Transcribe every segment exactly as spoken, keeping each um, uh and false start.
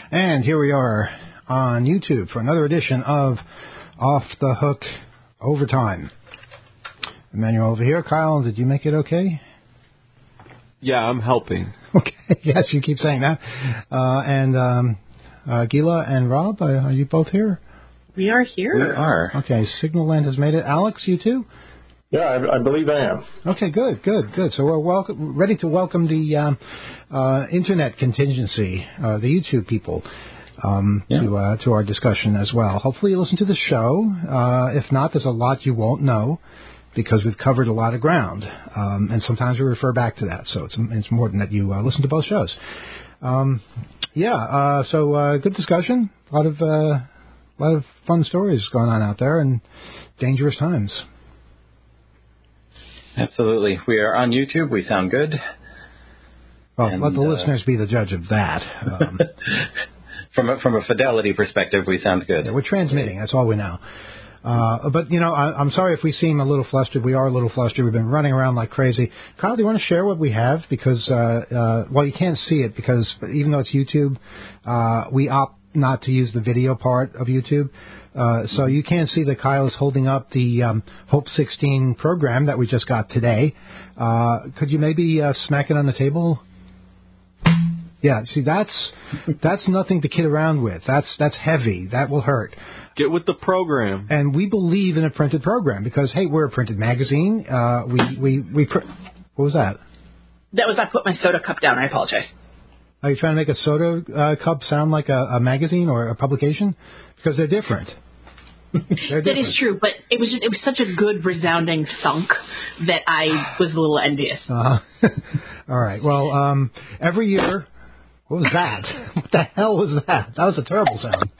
And here we are on YouTube for another edition of Off the Hook Overtime. Emmanuel over here. Kyle, did you make it okay? Yeah, I'm helping. Okay, yes, you keep saying that. Uh, and um, uh, Gila and Rob, uh, are you both here? We are here. We are. Okay, Signal Land has made it. Alex, you too? Yeah, I, I believe I am. Okay, good, good, good. So we're welcome, ready to welcome the um, uh, internet contingency, uh, the YouTube people, um, yeah. to uh, to our discussion as well. Hopefully you listen to the show. Uh, if not, there's a lot you won't know because we've covered a lot of ground, um, and sometimes we refer back to that. So it's it's important that you uh, listen to both shows. Um, yeah, uh, so uh, good discussion. A lot of uh, a lot of fun stories going on out there, and dangerous times. Absolutely. We are on YouTube. We sound good. Well, and, let the uh, listeners be the judge of that. Um, from, a, from a fidelity perspective, we sound good. Yeah, we're transmitting. That's all we know. Uh, but, you know, I, I'm sorry if we seem a little flustered. We are a little flustered. We've been running around like crazy. Kyle, do you want to share what we have? Because, uh, uh, well, you can't see it because even though it's YouTube, uh, we opt not to use the video part of YouTube. Uh, so you can see that Kyle is holding up the um, Hope sixteen program that we just got today. Uh, could you maybe uh, smack it on the table? Yeah, see, that's that's nothing to kid around with. That's that's heavy. That will hurt. Get with the program. And we believe in a printed program because, hey, we're a printed magazine. Uh, we we we. Pr- what was that? That was I put my soda cup down. I apologize. Are you trying to make a soda uh, cup sound like a, a magazine or a publication? Because they're different. they're different. That is true, but it was just, it was such a good resounding thunk that I was a little envious. Uh-huh. All right. Well, um, every year, what was that? What the hell was that? That was a terrible sound.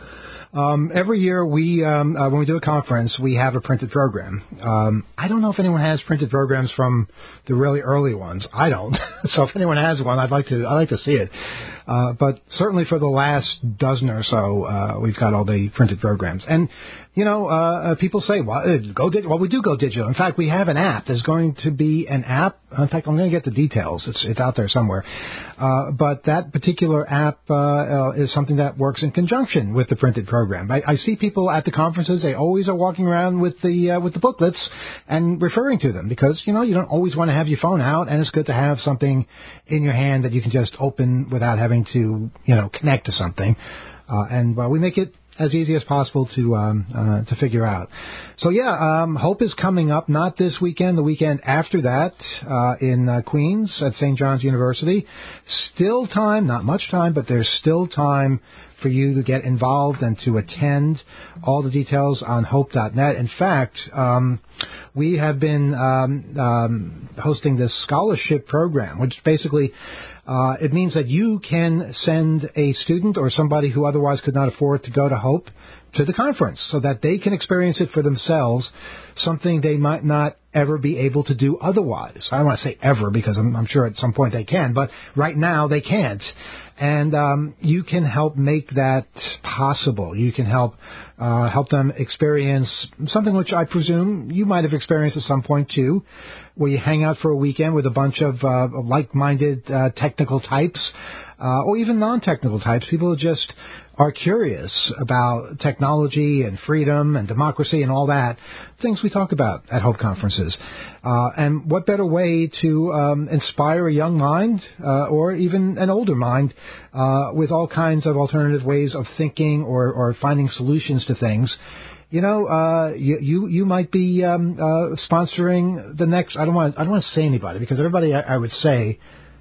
Um, every year, we um, uh, when we do a conference, we have a printed program. Um, I don't know if anyone has printed programs from the really early ones. I don't. So if anyone has one, I'd like to. I'd like to see it. Uh, but certainly for the last dozen or so, uh, we've got all the printed programs. And you know, uh, people say, "Well, go digital." Well, we do go digital. In fact, we have an app. There's going to be an app. In fact, I'm going to get the details. It's it's out there somewhere. Uh, but that particular app uh, uh, is something that works in conjunction with the printed program. I, I see people at the conferences. They always are walking around with the uh, with the booklets and referring to them because you know you don't always want to have your phone out, and it's good to have something in your hand that you can just open without having to you know connect to something. Uh, and well, we make it as easy as possible to um, uh, to figure out. So yeah, um, Hope is coming up not this weekend, the weekend after that uh, in uh, Queens at Saint John's University. Still time, not much time, but there's still time for you to get involved and to attend. All the details on hope dot net. In fact, um, we have been um, um, hosting this scholarship program, which basically Uh, it means that you can send a student or somebody who otherwise could not afford to go to Hope to the conference so that they can experience it for themselves, something they might not ever be able to do otherwise. I don't want to say ever because I'm, I'm sure at some point they can, but right now they can't. And um, you can help make that possible. You can help uh, help them experience something which I presume you might have experienced at some point too, where you hang out for a weekend with a bunch of uh, like-minded uh, technical types, uh, or even non-technical types, people who just are curious about technology and freedom and democracy and all that, things we talk about at Hope conferences. Uh, and what better way to um, inspire a young mind uh, or even an older mind uh, with all kinds of alternative ways of thinking or, or finding solutions to things. You know, uh, you, you, you might be, um, uh, sponsoring the next, I don't want, I don't want to say anybody because everybody I, I would say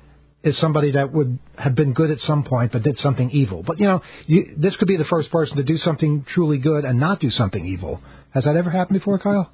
is somebody that would have been good at some point but did something evil. But, you know, you, this could be the first person to do something truly good and not do something evil. Has that ever happened before, Kyle?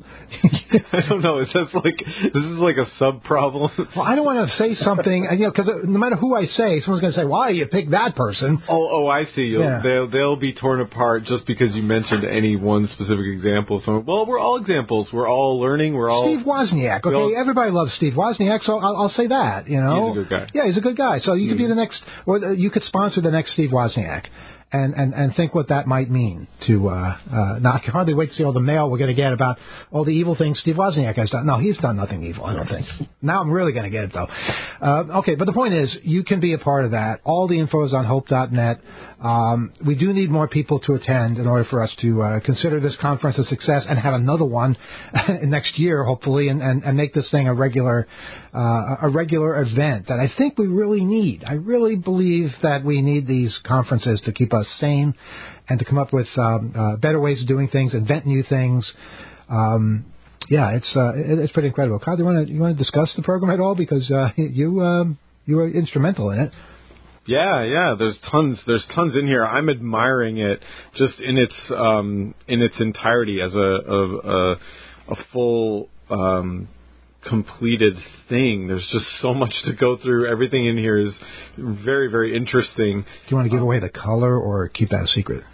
I don't know. It's just like, this is like a sub-problem. Well, I don't want to say something, you know, because no matter who I say, someone's going to say, why you pick that person? Oh, oh, I see. You'll, Yeah. They'll, they'll be torn apart just because you mentioned any one specific example. So, well, we're all examples. We're all learning. We're all... Steve Wozniak. Okay, all, everybody loves Steve Wozniak, so I'll, I'll say that, you know. He's a good guy. Yeah, he's a good guy. So you mm-hmm. could be the next, or you could sponsor the next Steve Wozniak. and, and, and think what that might mean to, uh, uh, now I can hardly wait to see all the mail we're going to get about all the evil things Steve Wozniak has done. No, he's done nothing evil, I don't think. Now I'm really going to get it, though. Uh, okay, but the point is, you can be a part of that. All the info is on hope dot net. Um, we do need more people to attend in order for us to uh, consider this conference a success and have another one next year, hopefully, and, and, and make this thing a regular uh, a regular event that I think we really need. I really believe that we need these conferences to keep us sane and to come up with um, uh, better ways of doing things, invent new things. Um, yeah, it's uh, it, it's pretty incredible. Kyle, do you want to you want to discuss the program at all? Because uh, you um, you were instrumental in it. Yeah, yeah. There's tons. There's tons in here. I'm admiring it just in its um, in its entirety as a a, a, a full um, completed thing. There's just so much to go through. Everything in here is very, very interesting. Do you want to give away the color or keep that a secret?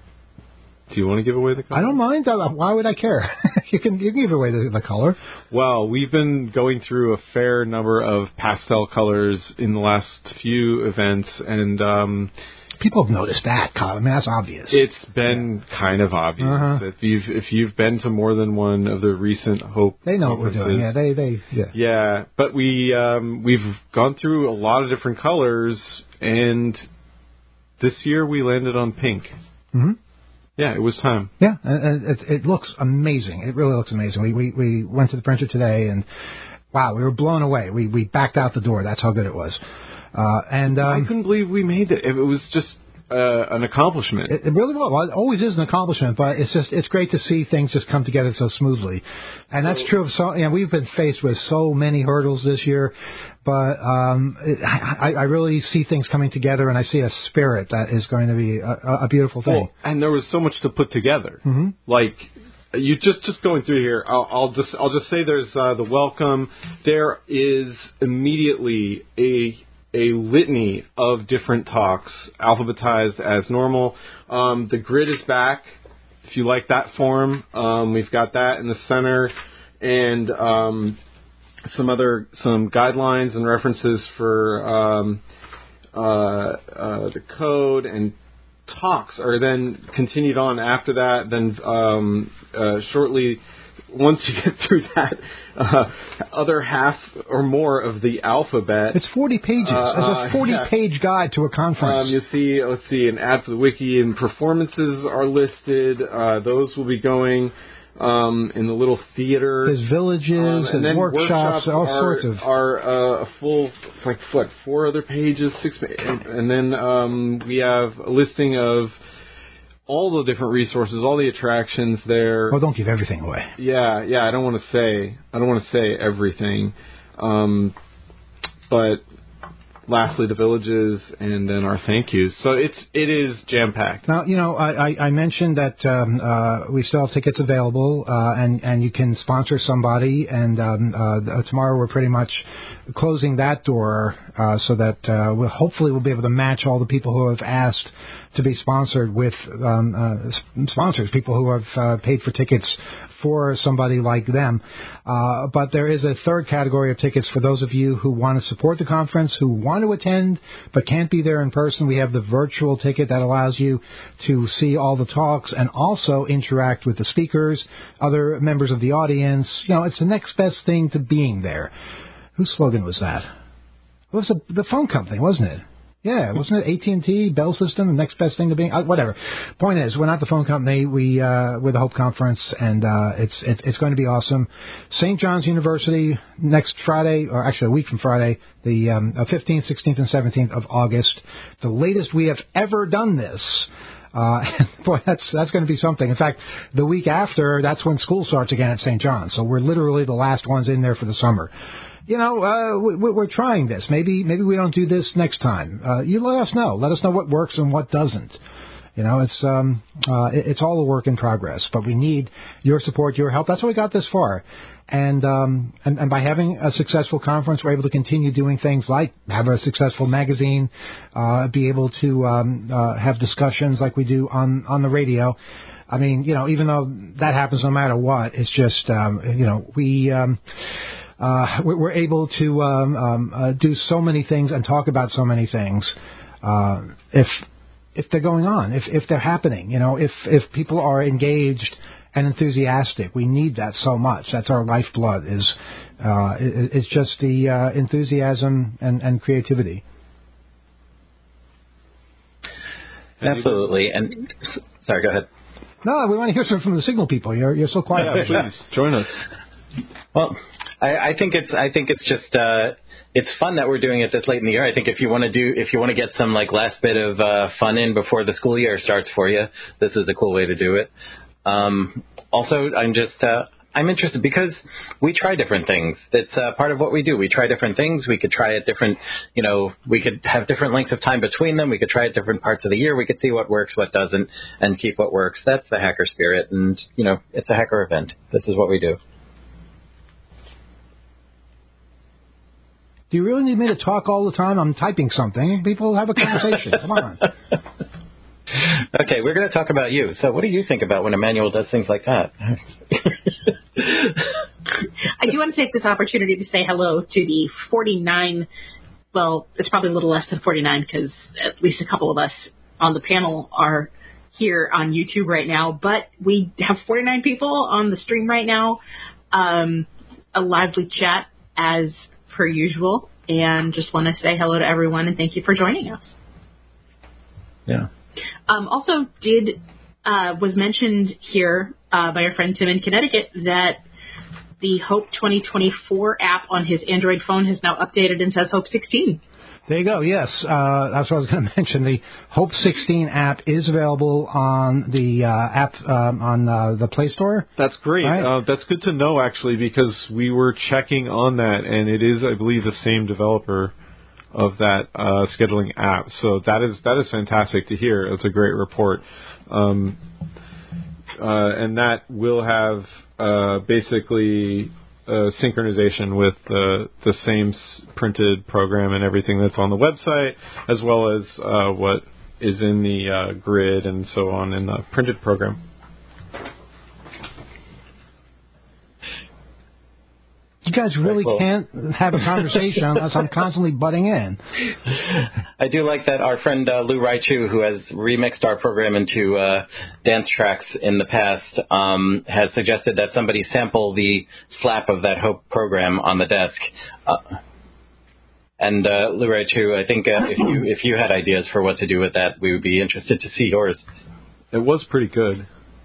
Do you want to give away the color? I don't mind. Why would I care? you can you can give away the, the color. Well, we've been going through a fair number of pastel colors in the last few events, and um, people have noticed that, Kyle. I mean, that's obvious. It's been yeah. kind of obvious. Uh-huh. If you've if you've been to more than one of the recent Hope, they know what we're doing. Yeah, they they yeah. Yeah, but we um, we've gone through a lot of different colors, and this year we landed on pink. Mm-hmm. Yeah, it was time. Yeah, and it, it looks amazing. It really looks amazing. We, we we went to the printer today, and wow, we were blown away. We we backed out the door. That's how good it was. Uh, and um, I couldn't believe we made it. It was just uh, an accomplishment. It, it really was. Well, it always is an accomplishment, but it's just it's great to see things just come together so smoothly. And that's true of so. You know, we've been faced with so many hurdles this year. But um, it, I, I really see things coming together, and I see a spirit that is going to be a, a beautiful thing. Well, and there was so much to put together. Mm-hmm. Like you just just going through here, I'll, I'll just I'll just say there's uh, the welcome. There is immediately a a litany of different talks, alphabetized as normal. Um, the grid is back. If you like that form, um, we've got that in the center, and um, some other some guidelines and references for um, uh, uh, the code, and talks are then continued on after that. Then um, uh, shortly, once you get through that uh, other half or more of the alphabet, it's forty pages. Uh, it's a forty-page yeah. guide to a conference. Um, you see, let's see, an ad for the wiki, and performances are listed. Uh, those will be going. Um, in the little theater. There's villages um, and, and workshops, workshops, all are, sorts of. Are uh, a full, like, what, four other pages, six, and, and then um, we have a listing of all the different resources, all the attractions there. Oh, don't give everything away. Yeah, yeah, I don't want to say, I don't want to say everything, um, but lastly, the villages, and then our thank yous. So it's it is jam packed. Now, you know, I, I, I mentioned that um, uh, we still have tickets available, uh, and and you can sponsor somebody. And um, uh, tomorrow we're pretty much closing that door, uh, so that uh, we'll hopefully we'll be able to match all the people who have asked to be sponsored with um, uh, sponsors, people who have uh, paid for tickets for somebody like them. Uh, but there is a third category of tickets for those of you who want to support the conference, who want to attend but can't be there in person. We have the virtual ticket that allows you to see all the talks and also interact with the speakers, other members of the audience. You know, it's the next best thing to being there. Whose slogan was that? It was a, the phone company, wasn't it? Yeah, wasn't it A T and T, Bell System, the next best thing to being? Uh, whatever. Point is, we're not the phone company. We uh, we're the Hope Conference, and uh, it's it, it's going to be awesome. Saint John's University next Friday, or actually a week from Friday, the um, fifteenth, sixteenth, and seventeenth of August. The latest we have ever done this. Uh, boy, that's that's going to be something. In fact, the week after, that's when school starts again at Saint John's. So we're literally the last ones in there for the summer. You know, uh, we, we're trying this. Maybe maybe we don't do this next time. Uh, you let us know. Let us know what works and what doesn't. You know, it's um, uh, it, it's all a work in progress. But we need your support, your help. That's how we got this far. And, um, and and by having a successful conference, we're able to continue doing things like have a successful magazine, uh, be able to um, uh, have discussions like we do on, on the radio. I mean, you know, even though that happens no matter what, it's just, um, you know, we... Um, Uh, we're able to um, um, uh, do so many things and talk about so many things. Uh, if if they're going on, if if they're happening. You know, if if people are engaged and enthusiastic. We need that so much. That's our lifeblood. Is uh, is just the uh, enthusiasm and, and creativity. Absolutely. And sorry, go ahead. No, we want to hear something from the Signal people. You're you're so quiet. Yeah, please join us. Well, I, I think it's I think it's just uh, it's fun that we're doing it this late in the year. I think if you want to do if you want to get some like last bit of uh, fun in before the school year starts for you, this is a cool way to do it. Um, also, I'm just uh, I'm interested because we try different things. It's uh, part of what we do. We try different things. We could try at different, you know, we could have different lengths of time between them. We could try at different parts of the year. We could see what works, what doesn't, and keep what works. That's the hacker spirit. And, you know, it's a hacker event. This is what we do. Do you really need me to talk all the time? I'm typing something. People have a conversation. Come on. Okay, we're going to talk about you. So what do you think about when Emmanuel does things like that? I do want to take this opportunity to say hello to the forty-nine, well, it's probably a little less than forty-nine because at least a couple of us on the panel are here on YouTube right now, but we have forty-nine people on the stream right now, um, a lively chat as per usual, and just want to say hello to everyone and thank you for joining us. Yeah. Um, also, did uh, was mentioned here uh, by our friend Tim in Connecticut that the Hope twenty twenty-four app on his Android phone has now updated and says Hope sixteen. There you go. Yes, uh, that's what I was going to mention. The Hope sixteen app is available on the uh, app um, on uh, the Play Store. That's great. Right? Uh, that's good to know, actually, because we were checking on that, and it is, I believe, the same developer of that uh, scheduling app. So that is that is fantastic to hear. It's a great report. Um, uh, and that will have uh, basically uh, synchronization with uh, the same s- printed program and everything that's on the website, as well as uh, what is in the uh, grid and so on in the printed program. You guys really cool. can't have a conversation unless I'm constantly butting in. I do like that our friend uh, Lou Raichu, who has remixed our program into uh, dance tracks in the past, um, has suggested that somebody sample the slap of that Hope program on the desk. Uh, and uh, Lou Raichu, I think uh, if you if you had ideas for what to do with that, we would be interested to see yours. It was pretty good.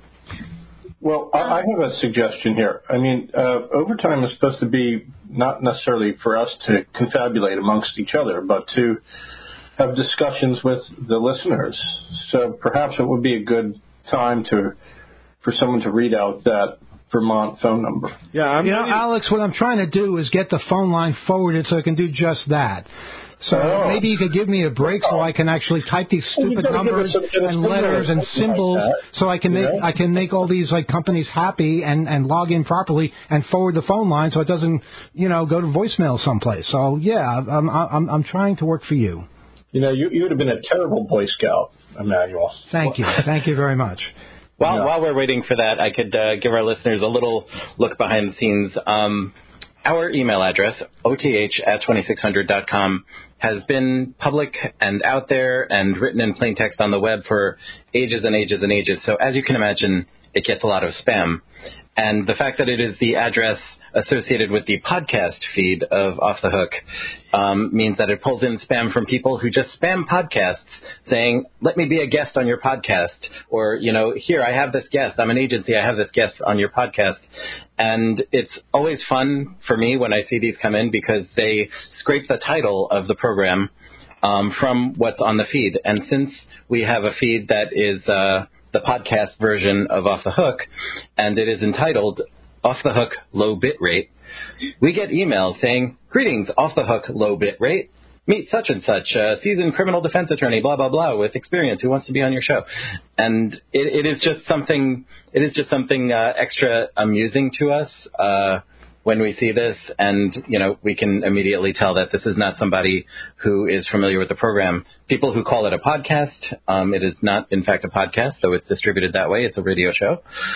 Well, I I have a suggestion here. I mean, uh, overtime is supposed to be not necessarily for us to confabulate amongst each other, but to have discussions with the listeners. So perhaps it would be a good time to for someone to read out that Vermont phone number. Yeah, I'm you know, ready. Alex, what I'm trying to do is get the phone line forwarded so I can do just that. So oh. maybe you could give me a break so I can actually type these stupid well, numbers and letters and symbols like so I can make yeah. I can make all these like companies happy and, and log in properly and forward the phone line so it doesn't, you know, go to voicemail someplace. So yeah, I'm I'm I'm trying to work for you. You know, you you would have been a terrible Boy Scout, Emmanuel. Thank you, thank you very much. While yeah. while we're waiting for that, I could uh, give our listeners a little look behind the scenes. Um, Our email address, O T H at twenty-six hundred dot com, has been public and out there and written in plain text on the web for ages and ages and ages. So as you can imagine, it gets a lot of spam. And the fact that it is the address associated with the podcast feed of Off the Hook um, means that it pulls in spam from people who just spam podcasts saying, let me be a guest on your podcast. Or, you know, here, I have this guest. I'm an agency. I have this guest on your podcast. And it's always fun for me when I see these come in because they scrape the title of the program um, from what's on the feed. And since we have a feed that is uh, the podcast version of Off the Hook, and it is entitled Off the Hook Low Bit Rate, we get emails saying, greetings, Off the Hook Low Bit Rate. Meet such and such, a seasoned criminal defense attorney, blah, blah, blah, with experience who wants to be on your show. And it, it is just something, it is just something uh, extra amusing to us uh, when we see this. And, you know, we can immediately tell that this is not somebody who is familiar with the program. People who call it a podcast, um, it is not, in fact, a podcast, though it's distributed that way. It's a radio show.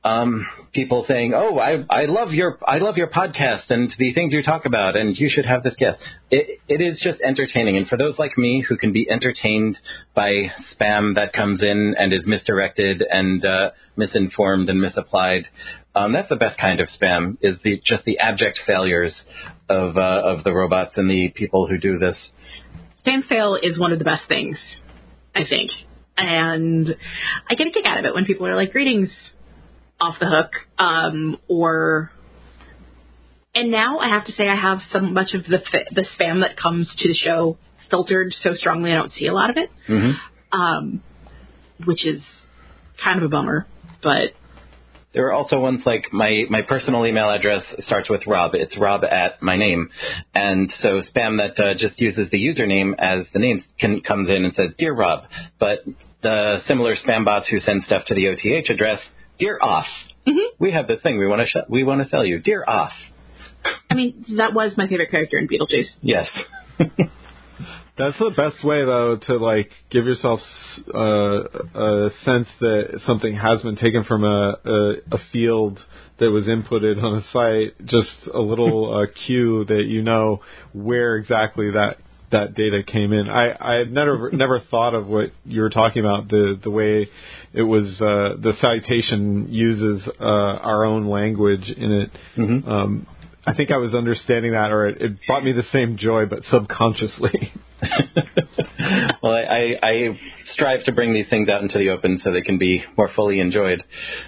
um, people saying, "Oh, I, I love your I love your podcast and the things you talk about, and you should have this guest." It, it is just entertaining, and for those like me who can be entertained by spam that comes in and is misdirected and uh, misinformed and misapplied, um, that's the best kind of spam. Is the just the abject failures of uh, of the robots and the people who do this. Spam fail is one of the best things, I think, and I get a kick out of it when people are like, "Greetings." Off the hook, um, or, and now I have to say I have so much of the the spam that comes to the show filtered so strongly I don't see a lot of it, mm-hmm. um, which is kind of a bummer. But there are also ones like my my personal email address starts with Rob. It's Rob at my name, and so spam that uh, just uses the username as the name can, comes in and says "Dear Rob," but the similar spam bots who send stuff to the O T H address. Dear Off, mm-hmm. we have this thing we want to sh- we want to sell you. Dear Off. I mean, that was my favorite character in Beetlejuice. Yes. That's the best way, though, to like give yourself uh, a sense that something has been taken from a, a, a field that was inputted on a site. Just a little uh, cue that you know where exactly that. that data came in. I, I had never never thought of what you were talking about, the the way it was, uh, the citation uses uh, our own language in it. Mm-hmm. Um, I think I was understanding that, or it, it brought me the same joy, but subconsciously. Well, I, I, I strive to bring these things out into the open so they can be more fully enjoyed.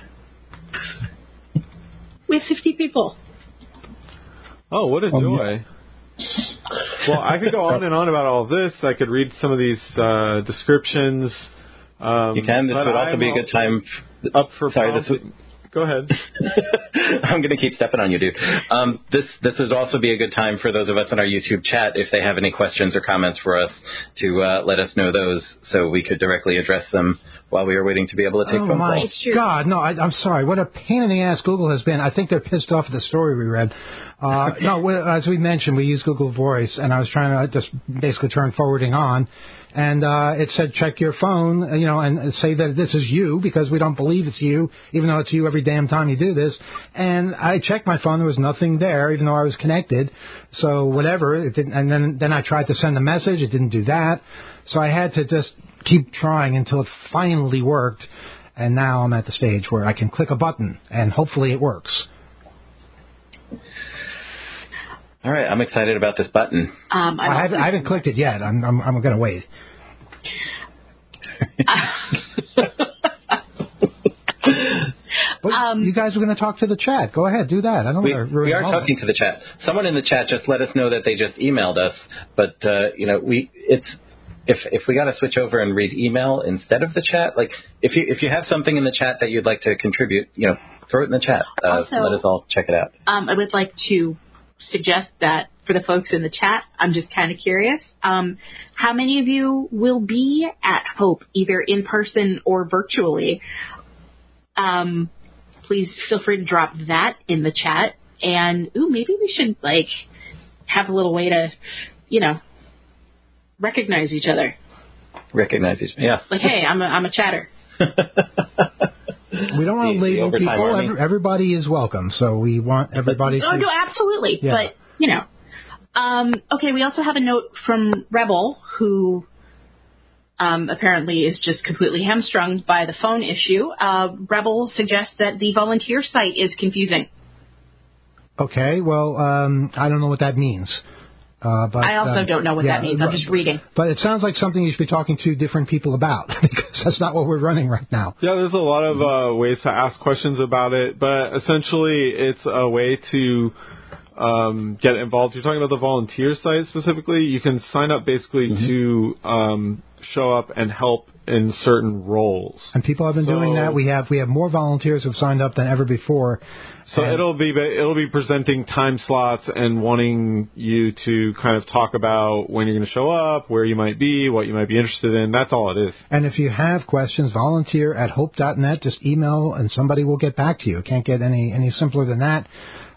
We have fifty people. Oh, what a joy. Well, I could go on and on about all of this. I could read some of these uh, descriptions. Um, you can. This would also I'm be a good time. Up for Sorry, this would... Go ahead. I'm going to keep stepping on you, dude. Um, this this would also be a good time for those of us in our YouTube chat, if they have any questions or comments for us, to uh, let us know those so we could directly address them while we are waiting to be able to take oh phone my calls. God, no, I, I'm sorry. What a pain in the ass Google has been. I think they're pissed off at the story we read. Uh, no, we, as we mentioned, we use Google Voice, and I was trying to just basically turn forwarding on. And uh, it said, check your phone, you know, and say that this is you, because we don't believe it's you, even though it's you every damn time you do this. And I checked my phone. There was nothing there, even though I was connected. So whatever. It didn't, and then, then I tried to send a message. It didn't do that. So I had to just keep trying until it finally worked. And now I'm at the stage where I can click a button, and hopefully it works. All right, I'm excited about this button. Um, I haven't, I haven't clicked it yet. I'm I'm, I'm going to wait. But um, you guys were going to talk to the chat. Go ahead, do that. I don't we, want to ruin we are all talking that. to the chat. Someone in the chat just let us know that they just emailed us, but uh, you know, we it's if if we got to switch over and read email instead of the chat, like if you if you have something in the chat that you'd like to contribute, you know, throw it in the chat. Uh, also, let us all check it out. Um, I would like to suggest that for the folks in the chat, I'm just kind of curious. Um, how many of you will be at Hope, either in person or virtually? Um, please feel free to drop that in the chat. And, ooh, maybe we should, like, have a little way to, you know, recognize each other. Recognize each other, yeah. Like, hey, I'm a, I'm a chatter. We don't want to The- the label overtime people. army. Every, everybody is welcome, so we want everybody Oh, to... no, absolutely. Yeah. But, you know. Um, okay, we also have a note from Rebel, who um, apparently is just completely hamstrung by the phone issue. Uh, Rebel suggests that the volunteer site is confusing. Okay, well, um, I don't know what that means. Uh, but, I also uh, don't know what yeah, that means. I'm just reading. But it sounds like something you should be talking to different people about, because that's not what we're running right now. Yeah, there's a lot of uh, ways to ask questions about it, but essentially it's a way to um, get involved. You're talking about the volunteer site specifically. You can sign up basically mm-hmm. to um, show up and help in certain roles. And people have been so, doing that. We have we have more volunteers who've signed up than ever before. So and it'll be it'll be presenting time slots and wanting you to kind of talk about when you're going to show up, where you might be, what you might be interested in. That's all it is. And if you have questions, volunteer at hope dot net. Just email and somebody will get back to you. It can't get any any simpler than that.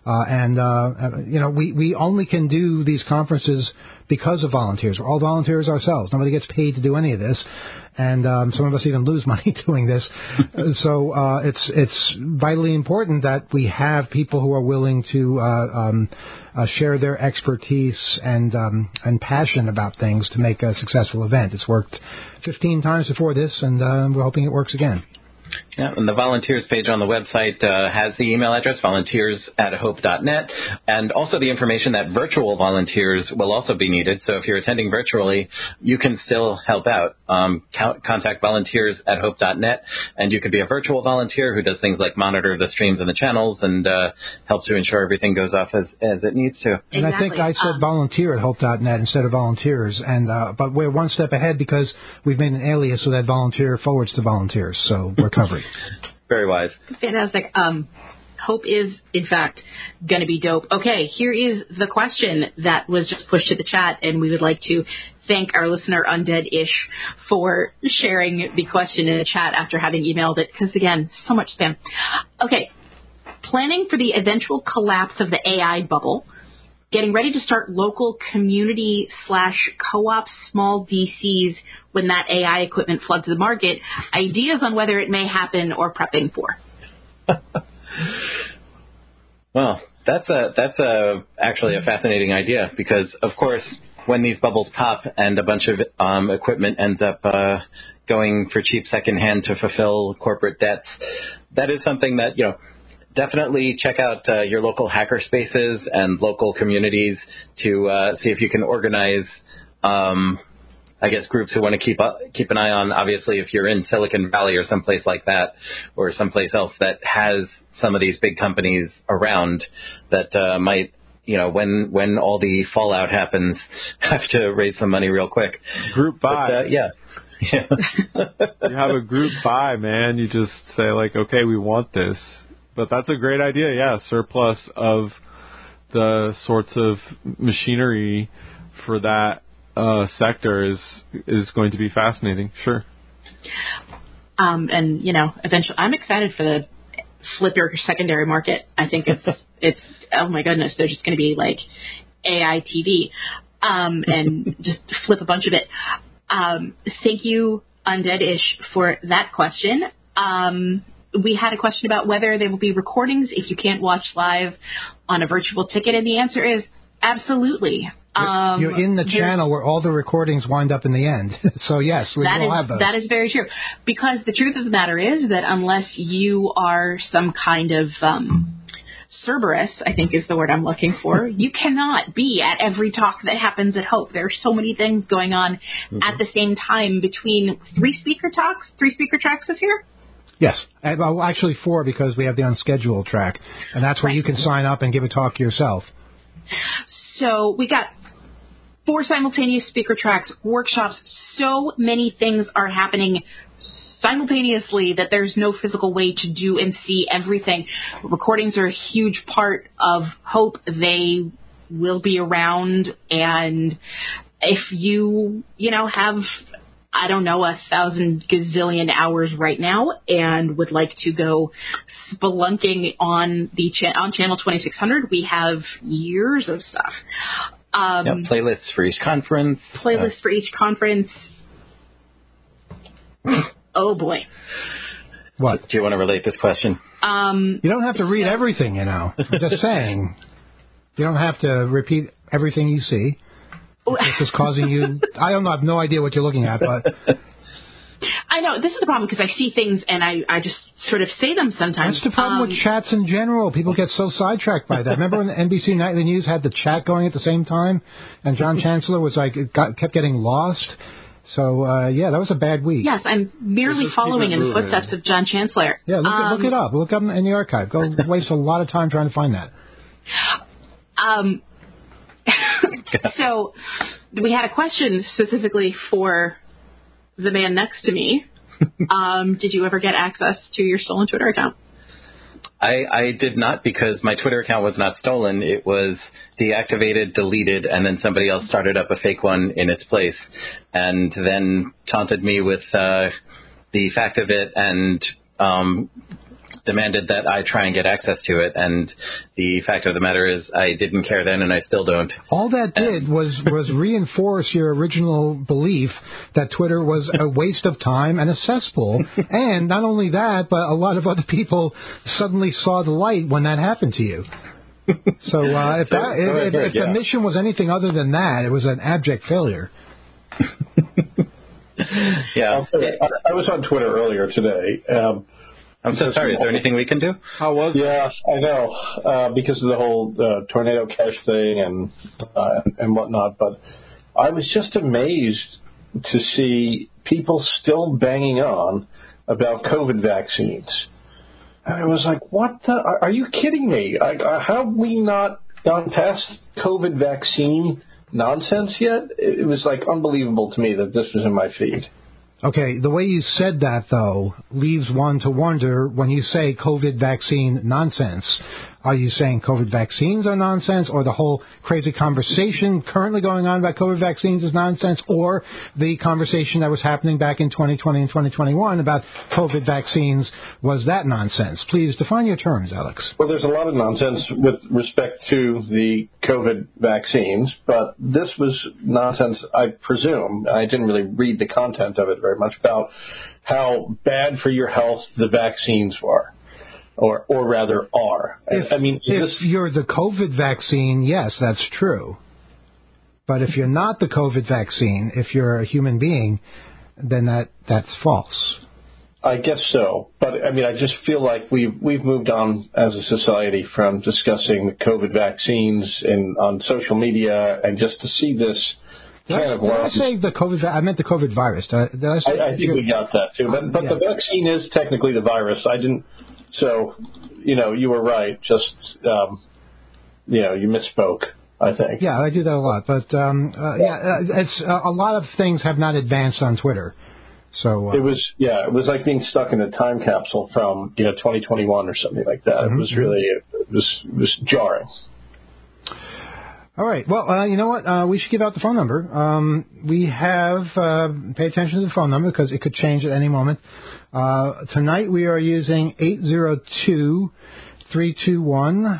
Uh, and, uh, you know, we, we only can do these conferences because of volunteers. We're all volunteers ourselves. Nobody gets paid to do any of this. And um, some of us even lose money doing this. so uh, it's it's vitally important that we have people who are willing to uh, um, uh, share their expertise and um, and passion about things to make a successful event. It's worked fifteen times before this, and uh, we're hoping it works again. Yeah, and the volunteers page on the website uh, has the email address, volunteers at hope dot net, and also the information that virtual volunteers will also be needed. So if you're attending virtually, you can still help out. Um, count, contact volunteers at hope dot net, and you could be a virtual volunteer who does things like monitor the streams and the channels and uh, help to ensure everything goes off as, as it needs to. And exactly. I think I said um, volunteer at hope dot net instead of volunteers, and uh, but we're one step ahead because we've made an alias so that volunteer forwards to volunteers, so we're covered. Very wise. Fantastic. Um, Hope is, in fact, going to be dope. Okay, here is the question that was just pushed to the chat, and we would like to thank our listener, Undead-ish, for sharing the question in the chat after having emailed it, because, again, so much spam. Okay, planning for the eventual collapse of the A I bubble, getting ready to start local community slash co-op small D Cs when that A I equipment floods the market, ideas on whether it may happen or prepping for. Well, that's a that's a actually a fascinating idea because, of course, when these bubbles pop and a bunch of um, equipment ends up uh, going for cheap secondhand to fulfill corporate debts, that is something that, you know, definitely check out uh, your local hacker spaces and local communities to uh, see if you can organize, um, I guess, groups who want to keep up, keep an eye on, obviously, if you're in Silicon Valley or someplace like that or someplace else that has some of these big companies around that uh, might, you know, when when all the fallout happens, have to raise some money real quick. Group buy. But, uh, yeah. yeah. You have a group buy, man. You just say, like, okay, we want this. But that's a great idea, yeah, surplus of the sorts of machinery for that uh, sector is is going to be fascinating, sure. Um, and, you know, eventually, I'm excited for the flip your secondary market. I think it's, it's oh my goodness, there's just going to be like A I T V um, and just flip a bunch of it. Um, thank you, Undead-ish, for that question. Um We had a question about whether there will be recordings if you can't watch live on a virtual ticket, and the answer is absolutely. Um, You're in the channel where all the recordings wind up in the end. So, yes, we will is, have those. That is very true. Because the truth of the matter is that unless you are some kind of um, Cerberus, I think is the word I'm looking for, you cannot be at every talk that happens at Hope. There are so many things going on mm-hmm. at the same time between three speaker talks, three speaker tracks this year. Yes. Well, actually four because we have the unscheduled track, and that's where right. you can sign up and give a talk yourself. So we got four simultaneous speaker tracks, workshops. So many things are happening simultaneously that there's no physical way to do and see everything. Recordings are a huge part of Hope. They will be around, and if you, you know, have... I don't know, a thousand gazillion hours right now and would like to go spelunking on the cha- on channel twenty-six hundred, we have years of stuff. Um, yeah, playlists for each conference. Playlists uh, for each conference. Oh, boy. What? Do you want to relate this question? Um, you don't have to read so, everything, you know. I'm just saying. You don't have to repeat everything you see. This is causing you, I don't know, I have no idea what you're looking at, but. I know, this is the problem because I see things and I, I just sort of say them sometimes. That's the problem um, with chats in general. People get so sidetracked by that. Remember when the N B C Nightly News had the chat going at the same time and John Chancellor was like, got, kept getting lost? So, uh, yeah, that was a bad week. Yes, I'm merely following in the footsteps of John Chancellor. Yeah, look, um, look it up. Look up in the archive. Go waste a lot of time trying to find that. Um... So we had a question specifically for the man next to me. Um, did you ever get access to your stolen Twitter account? I, I did not because my Twitter account was not stolen. It was deactivated, deleted, and then somebody else started up a fake one in its place and then taunted me with uh, the fact of it and um, demanded that I try and get access to it. And the fact of the matter is I didn't care then, and I still don't. All that did was, was reinforce your original belief that Twitter was a waste of time and a cesspool. And not only that, but a lot of other people suddenly saw the light when that happened to you. So uh, if, that, if, if, if the mission was anything other than that, it was an abject failure. Yeah. I, I was on Twitter earlier today. Um, I'm so sorry. Is there anything we can do? How was it? Yeah, I know, uh, because of the whole uh, tornado cash thing and uh, and whatnot. But I was just amazed to see people still banging on about COVID vaccines. And I was like, what the? Are, are you kidding me? I, I, how have we not gone past COVID vaccine nonsense yet? It, it was like unbelievable to me that this was in my feed. Okay, the way you said that, though, leaves one to wonder, when you say COVID vaccine nonsense, are you saying COVID vaccines are nonsense, or the whole crazy conversation currently going on about COVID vaccines is nonsense, or the conversation that was happening back in twenty twenty and twenty twenty-one about COVID vaccines, was that nonsense? Please define your terms, Alex. Well, there's a lot of nonsense with respect to the COVID vaccines, but this was nonsense, I presume. I didn't really read the content of it very much, about how bad for your health the vaccines were. Or, or rather, are. If, I mean, if this... you're the COVID vaccine, yes, that's true. But if you're not the COVID vaccine, if you're a human being, then that that's false. I guess so. But, I mean, I just feel like we've, we've moved on as a society from discussing the COVID vaccines in, on social media, and just to see this Did, kind I, of... did I say the COVID... I meant the COVID virus. Did I, did I, say, I, I think we got that, too. But, but yeah. The vaccine is technically the virus. I didn't... So, you know, you were right. Just, um, you know, you misspoke, I think. Yeah, I do that a lot. But, um, uh, yeah, it's uh, a lot of things have not advanced on Twitter. So uh, it was, yeah, it was like being stuck in a time capsule from, you know, twenty twenty-one or something like that. Mm-hmm. It was really, it was, it was jarring. All right. Well, uh, you know what? Uh, we should give out the phone number. Um, we have, uh, pay attention to the phone number because it could change at any moment. Uh, tonight we are using eight zero two, three two one.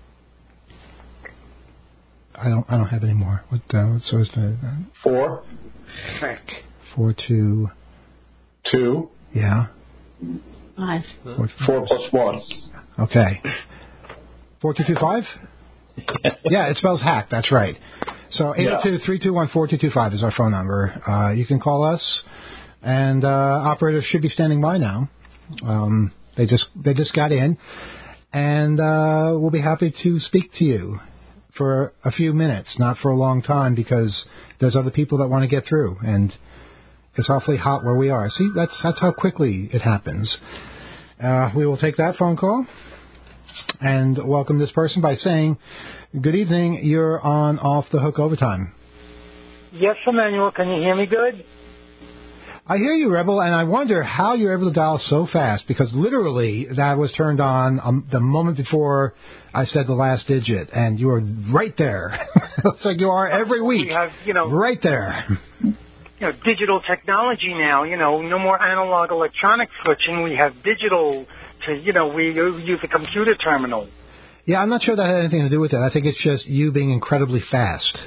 I don't, I don't have any more. What, uh, what's supposed to, uh, Four. Correct. Four two. Two. Yeah. Five. Four, four plus one. Okay. Four two two five? Yeah, it spells hack. That's right. So eight zero two, three two one, four two two five is our phone number. Uh, you can call us, and uh, operators should be standing by now. Um, they just they just got in, and uh, we'll be happy to speak to you for a few minutes, not for a long time, because there's other people that want to get through, and it's awfully hot where we are. See, that's that's how quickly it happens. Uh, we will take that phone call and welcome this person by saying, good evening, you're on Off the Hook Overtime. Yes, Emmanuel, can you hear me good? I hear you, Rebel, and I wonder how you're able to dial so fast, because literally that was turned on um, the moment before I said the last digit, and you were right there. It's like you are every week. We have, you know, right there. You know, digital technology now, you know, no more analog electronic switching. We have digital to, you know, we use a computer terminal. Yeah, I'm not sure that had anything to do with it. I think it's just you being incredibly fast.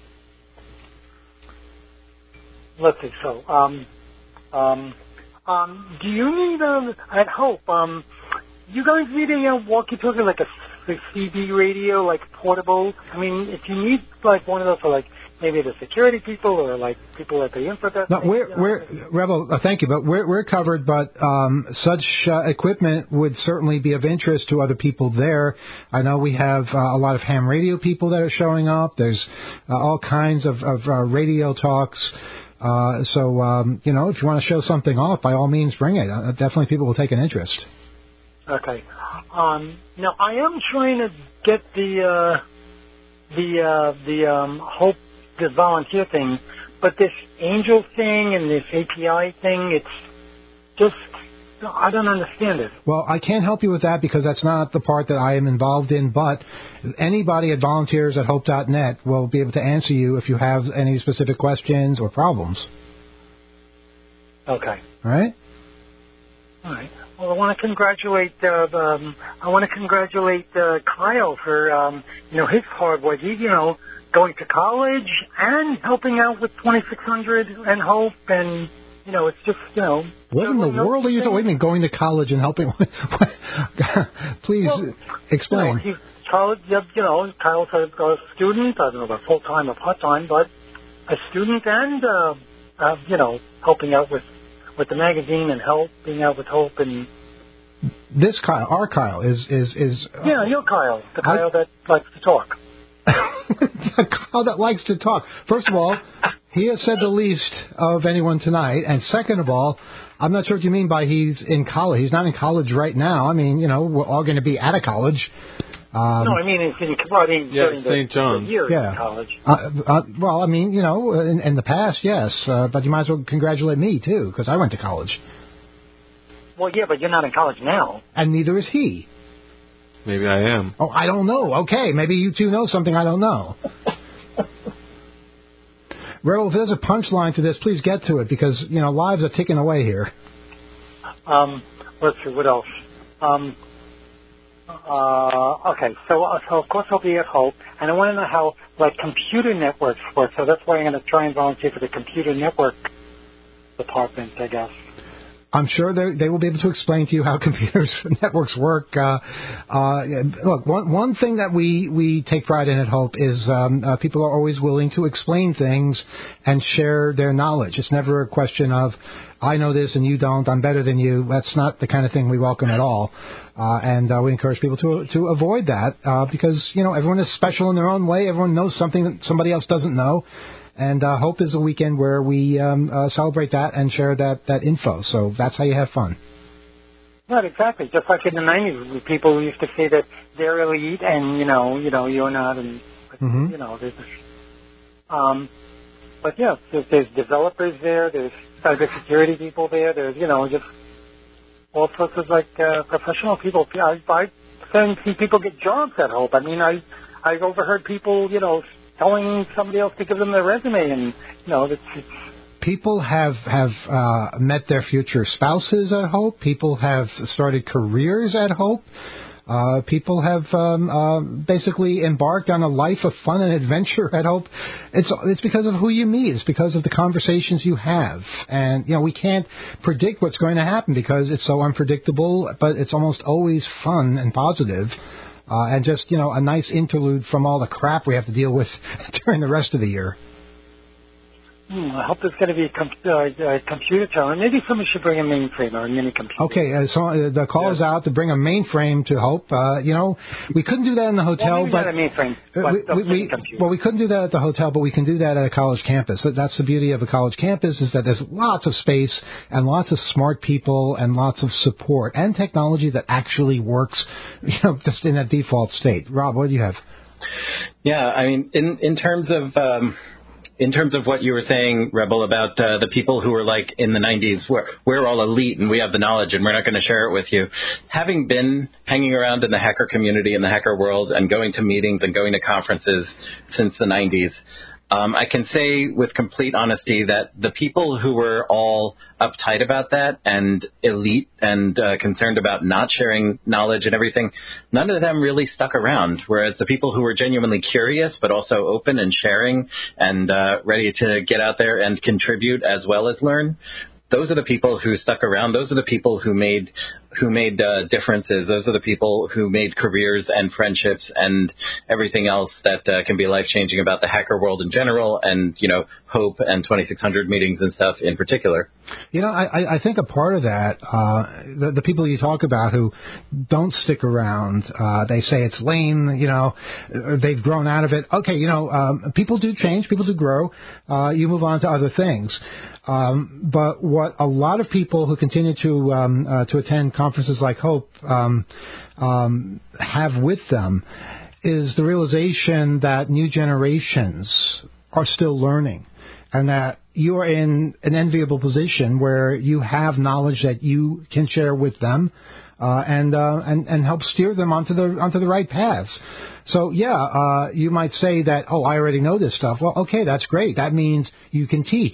Let's see, so, um, um, um, do you need, a, at Hope, um, you guys need a uh, walkie-talkie, like a, a C B radio, like portable? I mean, if you need, like, one of those for, like, maybe the security people or like people at the info desk. No, we're, you know, we're Rebel. Uh, thank you, but we're we're covered. But um, such uh, equipment would certainly be of interest to other people there. I know we have uh, a lot of ham radio people that are showing up. There's uh, all kinds of, of uh, radio talks. Uh, so um, you know, if you want to show something off, by all means, bring it. Uh, definitely, people will take an interest. Okay. Um, now I am trying to get the uh, the uh, the um, Hope. This volunteer thing, but this angel thing and this A P I thing, it's just, I don't understand it. Well, I can't help you with that because that's not the part that I am involved in, but anybody at volunteers at hope dot net will be able to answer you if you have any specific questions or problems. Okay. All right? All right. Well, I want to congratulate. Uh, um, I want to congratulate uh, Kyle for um, you know his hard work. He, you know, going to college and helping out with twenty-six hundred and Hope, and you know, it's just you know. What in the world are you talking? Wait a minute, going to college and helping? Please well, explain. You know, he's college. You know, Kyle's a, a student. I don't know about full time or part time, but a student and uh, uh, you know, helping out with. with the magazine and Help, being out with Hope, and this Kyle, our Kyle, is is is. Uh, yeah, your Kyle, the Kyle I, that likes to talk. The Kyle that likes to talk. First of all, he has said the least of anyone tonight, and second of all, I'm not sure what you mean by he's in college. He's not in college right now. I mean, you know, we're all going to be out of college. Um, no, I mean, in, in, well, in, yeah, during Saint the, John's. the year yeah. in college. Uh, uh, well, I mean, you know, in, in the past, yes, uh, but you might as well congratulate me, too, because I went to college. Well, yeah, but you're not in college now. And neither is he. Maybe I am. Oh, I don't know. Okay, maybe you two know something I don't know. Rebel, if there's a punchline to this, please get to it, because, you know, lives are ticking away here. Um, let's see, what else? Um... Uh, okay, so, uh, so of course I'll be at Hope, and I want to know how, like, computer networks work, so that's why I'm going to try and volunteer for the computer network department, I guess. I'm sure they they will be able to explain to you how computers networks work. Uh, uh, look, one one thing that we, we take pride in at Hope is um, uh, people are always willing to explain things and share their knowledge. It's never a question of, I know this and you don't, I'm better than you. That's not the kind of thing we welcome at all. Uh, and uh, we encourage people to to avoid that uh, because, you know, everyone is special in their own way. Everyone knows something that somebody else doesn't know. And uh, Hope is a weekend where we um, uh, celebrate that and share that, that info. So that's how you have fun. Right, exactly. Just like in the nineties, people used to say that they're elite and, you know, you know, you're not. And, mm-hmm. you know, there's, um, but, yeah, there's, there's developers there. There's cybersecurity people there. There's, you know, just all sorts of, like, uh, professional people. I, I see people get jobs at Hope. I mean, I, I've overheard people, you know, telling somebody else to give them their resume, and you know, it's, it's people have have uh, met their future spouses at Hope. People have started careers at Hope. Uh, people have um, uh, basically embarked on a life of fun and adventure at Hope. It's it's because of who you meet. It's because of the conversations you have, and you know we can't predict what's going to happen because it's so unpredictable. But it's almost always fun and positive. Uh, and just, you know, a nice interlude from all the crap we have to deal with during the rest of the year. Hmm, I hope there's going to be a, com- uh, a computer tower. Maybe somebody should bring a mainframe or a mini computer. Okay, uh, so uh, the call yeah. is out to bring a mainframe to Hope. Uh, you know, we couldn't do that in the hotel, well, maybe but not a mainframe, but we, we, we, well, we couldn't do that at the hotel, but we can do that at a college campus. That's the beauty of a college campus is that there's lots of space and lots of smart people and lots of support and technology that actually works, you know, just in a default state. Rob, what do you have? Yeah, I mean, in in terms of. Um In terms of what you were saying, Rebel, about uh, the people who were like in the nineties, we're, we're all elite and we have the knowledge and we're not going to share it with you. Having been hanging around in the hacker community, in the hacker world, and going to meetings and going to conferences since the nineties, um, I can say with complete honesty that the people who were all uptight about that and elite and uh, concerned about not sharing knowledge and everything, none of them really stuck around, whereas the people who were genuinely curious but also open and sharing and uh, ready to get out there and contribute as well as learn, those are the people who stuck around. Those are the people who made who made uh, differences. Those are the people who made careers and friendships and everything else that uh, can be life-changing about the hacker world in general and, you know, Hope and twenty-six hundred meetings and stuff in particular. You know, I, I think a part of that, uh, the, the people you talk about who don't stick around, uh, they say it's lame, you know, they've grown out of it. Okay, you know, um, people do change, people do grow. Uh, you move on to other things. Um, but what a lot of people who continue to um, uh, to attend conferences like Hope um, um, have with them is the realization that new generations are still learning, and that you are in an enviable position where you have knowledge that you can share with them. Uh, and, uh, and and help steer them onto the onto the right paths. So yeah, uh, you might say that, oh, I already know this stuff. Well, okay, that's great. That means you can teach.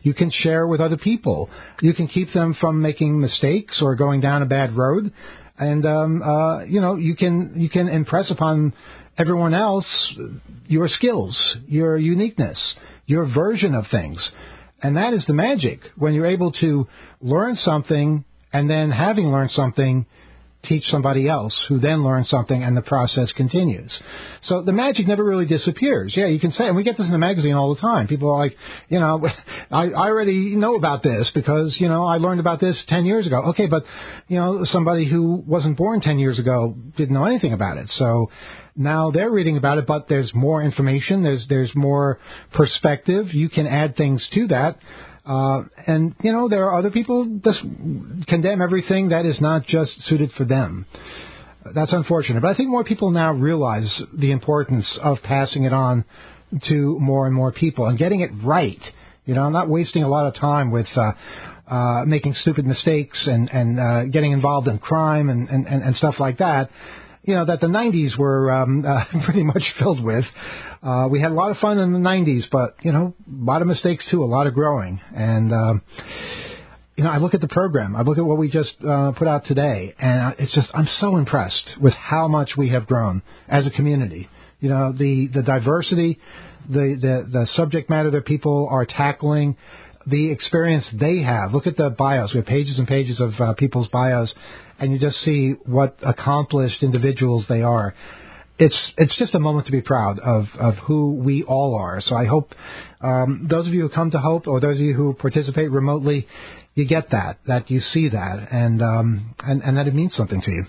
You can share with other people. You can keep them from making mistakes or going down a bad road. And, um, uh, you know, you can you can impress upon everyone else your skills, your uniqueness, your version of things. And that is the magic, when you're able to learn something and then, having learned something, teach somebody else who then learns something, and the process continues. So the magic never really disappears. Yeah, you can say, and we get this in the magazine all the time. People are like, you know, I, I already know about this because, you know, I learned about this ten years ago. Okay, but, you know, somebody who wasn't born ten years ago didn't know anything about it. So now they're reading about it, but there's more information. There's, there's more perspective. You can add things to that. Uh, and, you know, there are other people that condemn everything that is not just suited for them. That's unfortunate. But I think more people now realize the importance of passing it on to more and more people and getting it right. You know, not wasting a lot of time with uh, uh, making stupid mistakes and, and uh, getting involved in crime and, and, and stuff like that. You know, that the nineties were um, uh, pretty much filled with. Uh, we had a lot of fun in the nineties, but, you know, a lot of mistakes, too, a lot of growing. And, um, you know, I look at the program. I look at what we just uh, put out today, and it's just, I'm so impressed with how much we have grown as a community. You know, the, the diversity, the, the, the subject matter that people are tackling, the experience they have. Look at the bios. We have pages and pages of uh, people's bios, and you just see what accomplished individuals they are. It's it's just a moment to be proud of, of who we all are. So I hope um, those of you who come to Hope, or those of you who participate remotely, you get that, that you see that, and um, and, and that it means something to you.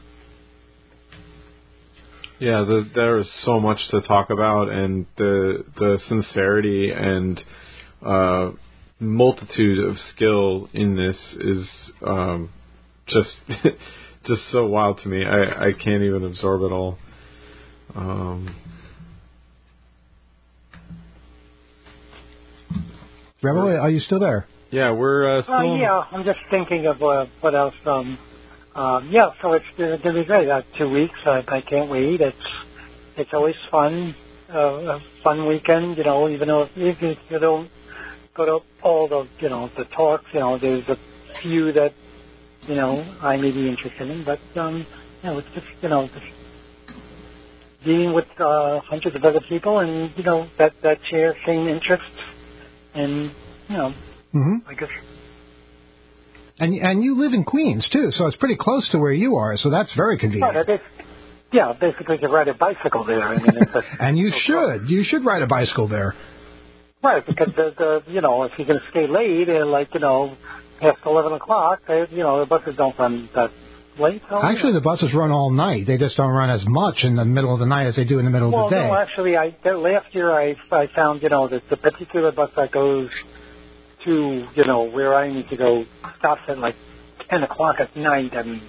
Yeah, the, there is so much to talk about, and the the sincerity and uh, multitude of skill in this is um, just just so wild to me. I, I can't even absorb it all. Um, Rebel, are you still there? Yeah, we're uh, still. Uh, yeah, I'm just thinking of uh, what else. Um, um, yeah, so it's going to be great. Uh, two weeks. I, I can't wait. It's it's always fun. Uh, a fun weekend, you know. Even though even if you don't go to all the you know the talks, you know, there's a few that you know I may be interested in, but um, you know, it's just you know. Just, being with uh, hundreds of other people, and you know that that share same interests, and you know, mm-hmm. I guess. And and you live in Queens too, so it's pretty close to where you are. So that's very convenient. Right, yeah, basically, you ride a bicycle there. I mean, it's a, and you so should, close. you should ride a bicycle there. Right, because the, the you know if you're going to stay late and like you know past eleven o'clock, they, you know the buses don't run that. Late, oh, actually, yeah. the buses run all night. They just don't run as much in the middle of the night as they do in the middle well, of the day. Well, no, actually, I last year I I found you know that the particular bus that goes to you know where I need to go stops at like ten o'clock at night. I mean,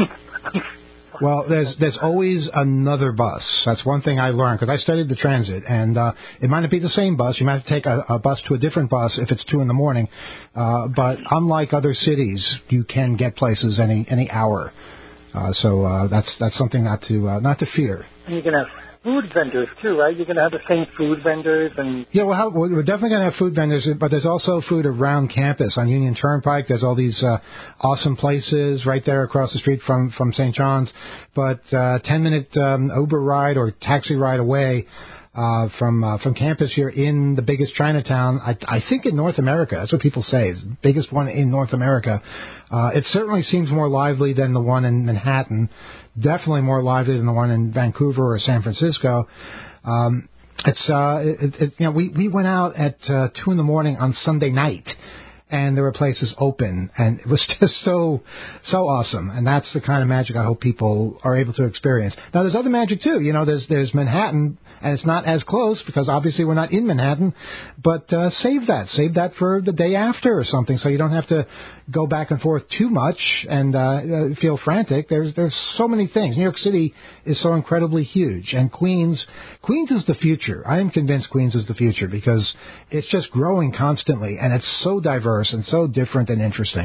well, there's there's always another bus. That's one thing I learned because I studied the transit, and uh, it might not be the same bus. You might have to take a, a bus to a different bus if it's two in the morning. Uh, but unlike other cities, you can get places any any hour. Uh, so uh, that's that's something not to uh, not to fear. And you can have food vendors too, right? You're going to have the same food vendors and. Yeah, well, how, we're definitely going to have food vendors, but there's also food around campus on Union Turnpike. There's all these uh, awesome places right there across the street from from Saint John's. But uh, ten minute um, Uber ride or taxi ride away uh, from uh, from campus here in the biggest Chinatown, I, I think in North America. That's what people say. It's the biggest one in North America. Uh, it certainly seems more lively than the one in Manhattan. Definitely more lively than the one in Vancouver or San Francisco. Um, it's uh, it, it, you know we we went out at uh, two in the morning on Sunday night, and there were places open, and it was just so so awesome. And that's the kind of magic I hope people are able to experience. Now, there's other magic too. You know, there's there's Manhattan, and it's not as close because obviously we're not in Manhattan. But uh, save that, save that for the day after or something, so you don't have to go back and forth too much and uh, feel frantic. There's there's so many things. New York City is so incredibly huge, and Queens Queens is the future. I am convinced Queens is the future because it's just growing constantly, and it's so diverse and so different and interesting.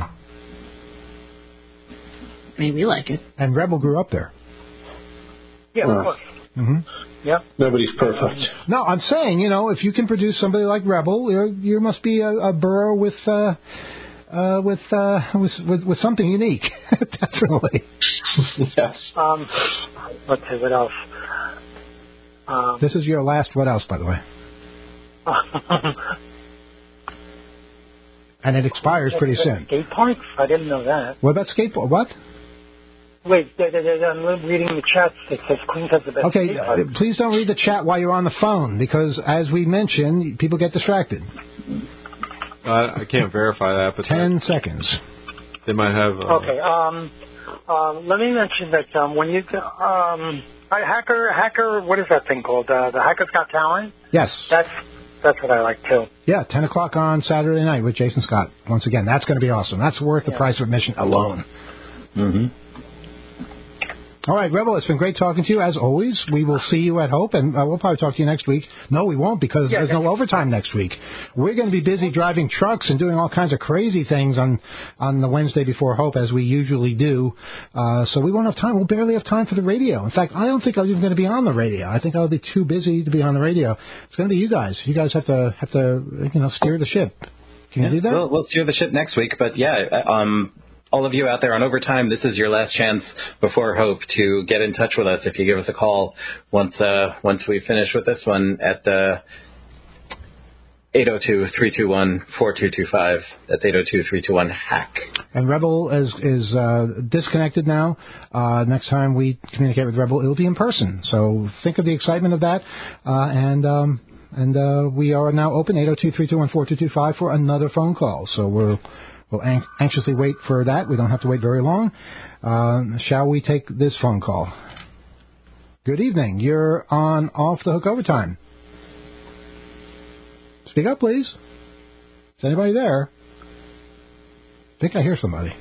Maybe like it. And Rebel grew up there. Yeah, of course. Mm-hmm. Yep. Nobody's perfect. No, I'm saying, you know, if you can produce somebody like Rebel, you you must be a, a burro with uh, uh, with, uh, with with with something unique. Definitely. Yes. Um, let's see, what else? Um, This is your last what else, by the way. And it expires pretty soon. Skate parks? I didn't know that. What about skateboard? What? Wait, there, there, there, I'm reading the chat. It says Queens has the best Okay, skate uh, park. please don't read the chat while you're on the phone, because as we mentioned, people get distracted. Uh, I can't verify that, but Ten seconds. they might have. Uh, Okay. Um. Um. Let me mention that um, when you um, I, hacker hacker, what is that thing called? Uh, the Hacker's Got Talent. Yes. That's that's what I like too. Yeah, ten o'clock on Saturday night with Jason Scott. Once again, that's going to be awesome. That's worth the Yeah. price of admission alone. Mm-hmm. All right, Rebel, it's been great talking to you, as always. We will see you at Hope, and uh, we'll probably talk to you next week. No, we won't, because Yeah, there's no overtime next week. We're going to be busy driving trucks and doing all kinds of crazy things on, on the Wednesday before Hope, as we usually do. Uh, so we won't have time. We'll barely have time for the radio. In fact, I don't think I'm even going to be on the radio. I think I'll be too busy to be on the radio. It's going to be you guys. You guys have to, have to, you know, steer the ship. Can you Yeah, do that? We'll, we'll steer the ship next week, but yeah, um, all of you out there on Overtime, this is your last chance before Hope to get in touch with us if you give us a call once uh, once we finish with this one at uh, eight oh two, three two one, four two two five. That's eight oh two, three two one, HACK. And Rebel is is uh, disconnected now. Uh, next time we communicate with Rebel, it'll be in person. So think of the excitement of that. Uh, and um, and uh, we are now open, eight oh two, three two one, four two two five, for another phone call. So we'll, we'll an- anxiously wait for that. We don't have to wait very long. Uh, shall we take this phone call? Good evening. You're on Off the Hook Overtime. Speak up, please. Is anybody there? I think I hear somebody.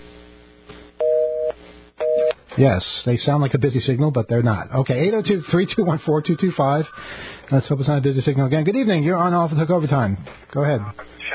Yes, they sound like a busy signal, but they're not. Okay, eight oh two, three two one, four two two five. Let's hope it's not a busy signal again. Good evening. You're on Off the Hook Overtime. Go ahead.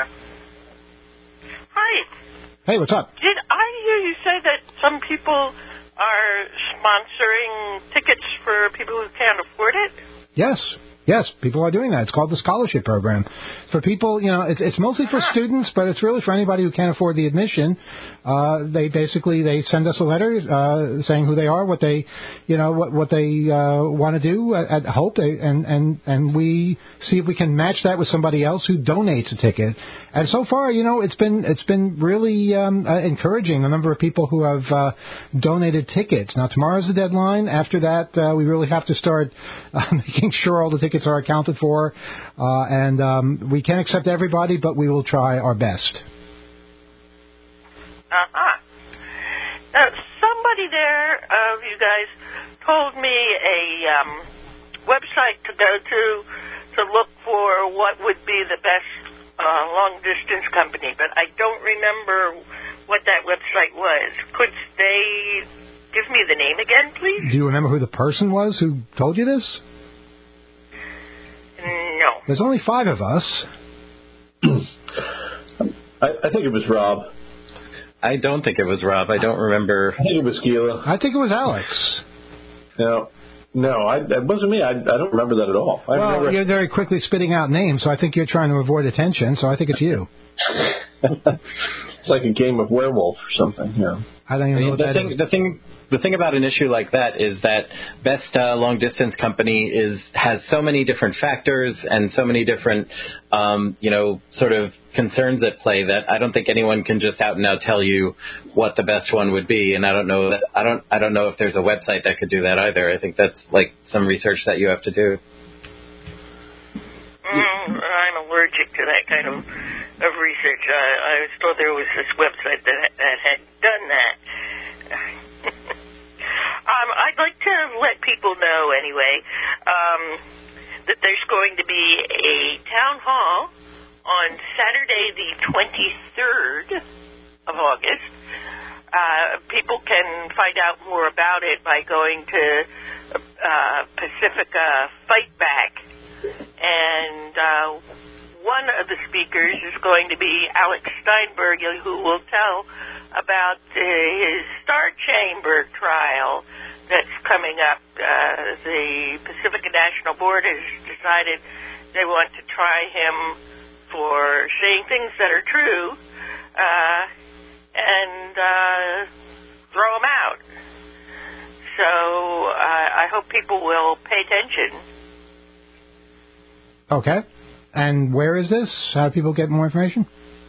Hi. Hey, what's up? Did I hear you say that some people are sponsoring tickets for people who can't afford it? Yes. Yes, people are doing that. It's called the scholarship program. For people, you know, it's, it's mostly for students, but it's really for anybody who can't afford the admission. Uh, they basically, they send us a letter uh, saying who they are, what they, you know, what, what they uh, want to do at, at Hope, and, and, and we see if we can match that with somebody else who donates a ticket. And so far, you know, it's been it's been really um, uh, encouraging, the number of people who have uh, donated tickets. Now, tomorrow's the deadline. After that, uh, we really have to start uh, making sure all the tickets are accounted for, uh, and um, we can't accept everybody, but we will try our best. Uh-huh. Now, somebody there of you guys told me a um, website to go to to look for what would be the best uh, long-distance company, but I don't remember what that website was. Could they give me the name again, please? Do you remember who the person was who told you this? No. There's only five of us. I, I think it was Rob. I don't think it was Rob. I don't remember. I think it was Gila. I think it was Alex. No, no, I, it wasn't me. I, I don't remember that at all. I Well, remember... you're very quickly spitting out names, so I think you're trying to avoid attention, so I think it's you. It's like a game of werewolf or something. Yeah. I don't even know what the that thing, is. the thing, the thing about an issue like that is that best uh, long distance company is has so many different factors and so many different, um, you know, sort of concerns at play that I don't think anyone can just out and out tell you what the best one would be. And I don't know that I don't I don't know if there's a website that could do that either. I think that's like some research that you have to do. Mm, I'm allergic to that kind of, of research. I, I was told there was this website that, that had done that. um, I'd like to let people know, anyway, um, that there's going to be a town hall on Saturday the twenty-third of August. Uh, people can find out more about it by going to uh, Pacifica Fight Back. And uh, one of the speakers is going to be Alex Steinberg, who will tell about uh, his Star Chamber trial that's coming up. Uh, the Pacifica National Board has decided they want to try him for saying things that are true uh, and uh, throw him out. So uh, I hope people will pay attention. Okay. And where is this? How do people get more information?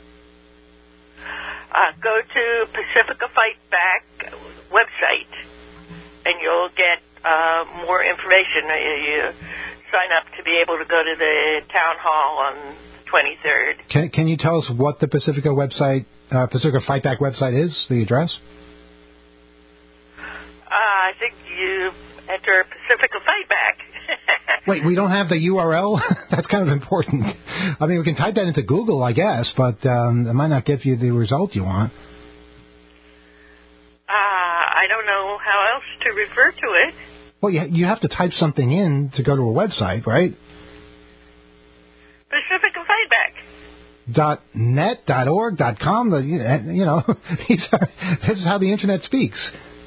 Uh, go to Pacifica Fight Back website, and you'll get uh, more information. You, you sign up to be able to go to the town hall on the twenty-third. Can, can you tell us what the Pacifica website, uh, Pacifica Fight Back website is, the address? Uh, I think you enter Pacifica Fight Back. Wait, we don't have the U R L? That's kind of important. I mean, we can type that into Google, I guess, but um, it might not give you the result you want. Uh, I don't know how else to refer to it. Well, you, you have to type something in to go to a website, right? Pacifica Fight Back. Dot net, dot org, dot com, you know, these are, this is how the Internet speaks.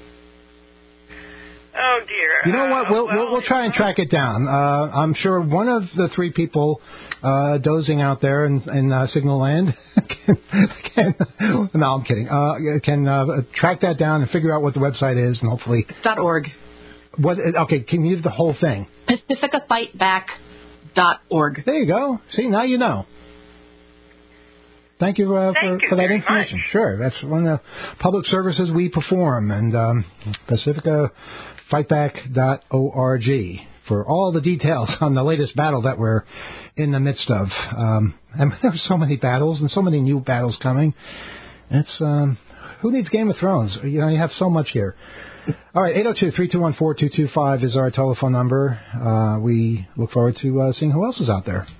Oh, dear. You know what? We'll, Uh, well, we'll, we'll try and track it down. Uh, I'm sure one of the three people uh, dozing out there in, in uh, Signal Land can, can, no, I'm kidding, uh, can uh, track that down and figure out what the website is, and hopefully... Dot org. What? Okay, can you do the whole thing? Pacifica Fight Back dot org. There you go. See, now you know. Thank you, uh, Thank for, you for that very information. much. Sure, that's one of the public services we perform, and um, Pacifica Fight Back dot org for all the details on the latest battle that we're in the midst of. Um, and there's so many battles and so many new battles coming. It's um, who needs Game of Thrones? You know, you have so much here. All right, eight oh two, three two one, four two two five is our telephone number. Uh, we look forward to uh, seeing who else is out there.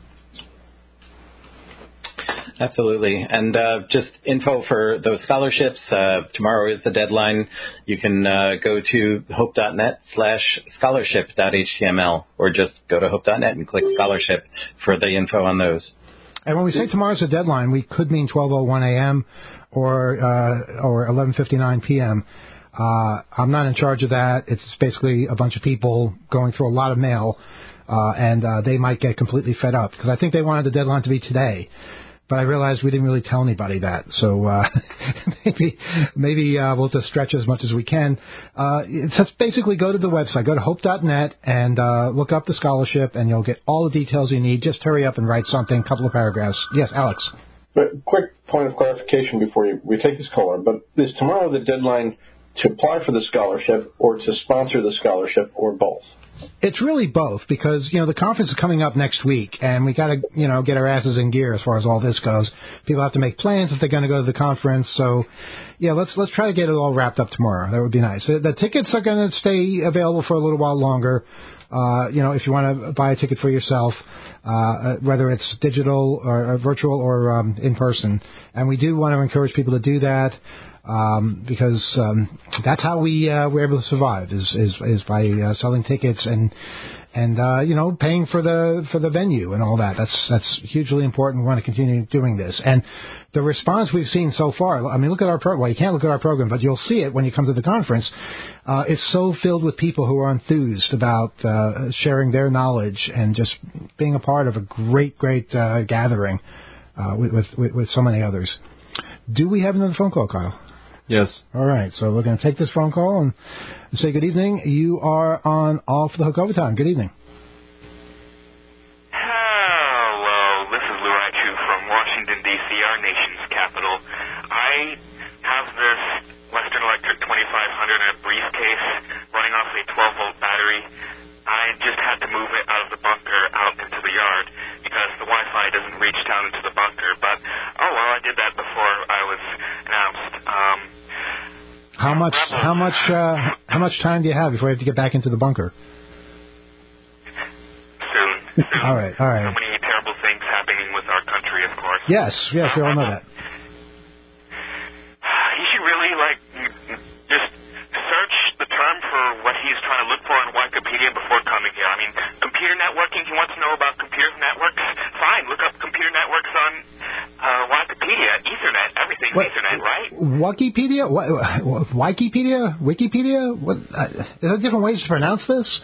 Absolutely. And uh, just info for those scholarships. Uh, tomorrow is the deadline. You can uh, go to hope.net slash scholarship.html or just go to hope.net and click scholarship for the info on those. And when we say tomorrow's the deadline, we could mean twelve oh one a.m. or uh, or eleven fifty-nine p.m. Uh, I'm not in charge of that. It's basically a bunch of people going through a lot of mail, uh, and uh, they might get completely fed up because I think they wanted the deadline to be today. But I realized we didn't really tell anybody that, so uh, maybe maybe uh, we'll just stretch as much as we can. Uh, just basically go to the website, go to hope dot net, and uh, look up the scholarship, and you'll get all the details you need. Just hurry up and write something, a couple of paragraphs. Yes, Alex. But quick point of clarification before you, we take this caller. But is tomorrow the deadline to apply for the scholarship or to sponsor the scholarship or both? It's really both because, you know, the conference is coming up next week, and we got to, you know, get our asses in gear as far as all this goes. People have to make plans if they're going to go to the conference. So, yeah, let's let's try to get it all wrapped up tomorrow. That would be nice. The, the tickets are going to stay available for a little while longer. Uh, you know, if you want to buy a ticket for yourself, uh, whether it's digital or, or virtual or um, in person. And we do want to encourage people to do that. Um, because um, that's how we uh, we're able to survive is is, is by uh, selling tickets and and uh, you know paying for the for the venue and all that. That's that's hugely important. We want to continue doing this. And the response we've seen so far. I mean, look at our program. Well, you can't look at our program, but you'll see it when you come to the conference. Uh, it's so filled with people who are enthused about uh, sharing their knowledge and just being a part of a great great uh, gathering uh, with, with with so many others. Do we have another phone call, Kyle? Yes. All right, so we're going to take this phone call and say good evening. You are on Off the Hook Overtime. Good evening. Hello, this is Lou Raichu from Washington, D C, our nation's capital. I have this Western Electric twenty-five hundred in a briefcase running off a twelve-volt battery. I just had to move it out of the bunker out into the yard because the Wi-Fi doesn't reach down into the bunker. But, oh, well, I did that before I was announced. Um, how much Rebel, How much? Uh, how much time do you have before you have to get back into the bunker? Soon. soon. All right, all right. So many terrible things happening with our country, of course. Yes, yes, we all know that. He should really, like, just search the term for what he's trying to look for in Wikipedia before coming here. I mean, computer networking, he wants to know about computer networks. Fine, look up computer networks on uh, Wikipedia. Ethernet, everything's What, Ethernet, right? Wikipedia? What, Wikipedia? Wikipedia? What, uh, is there different ways to pronounce this?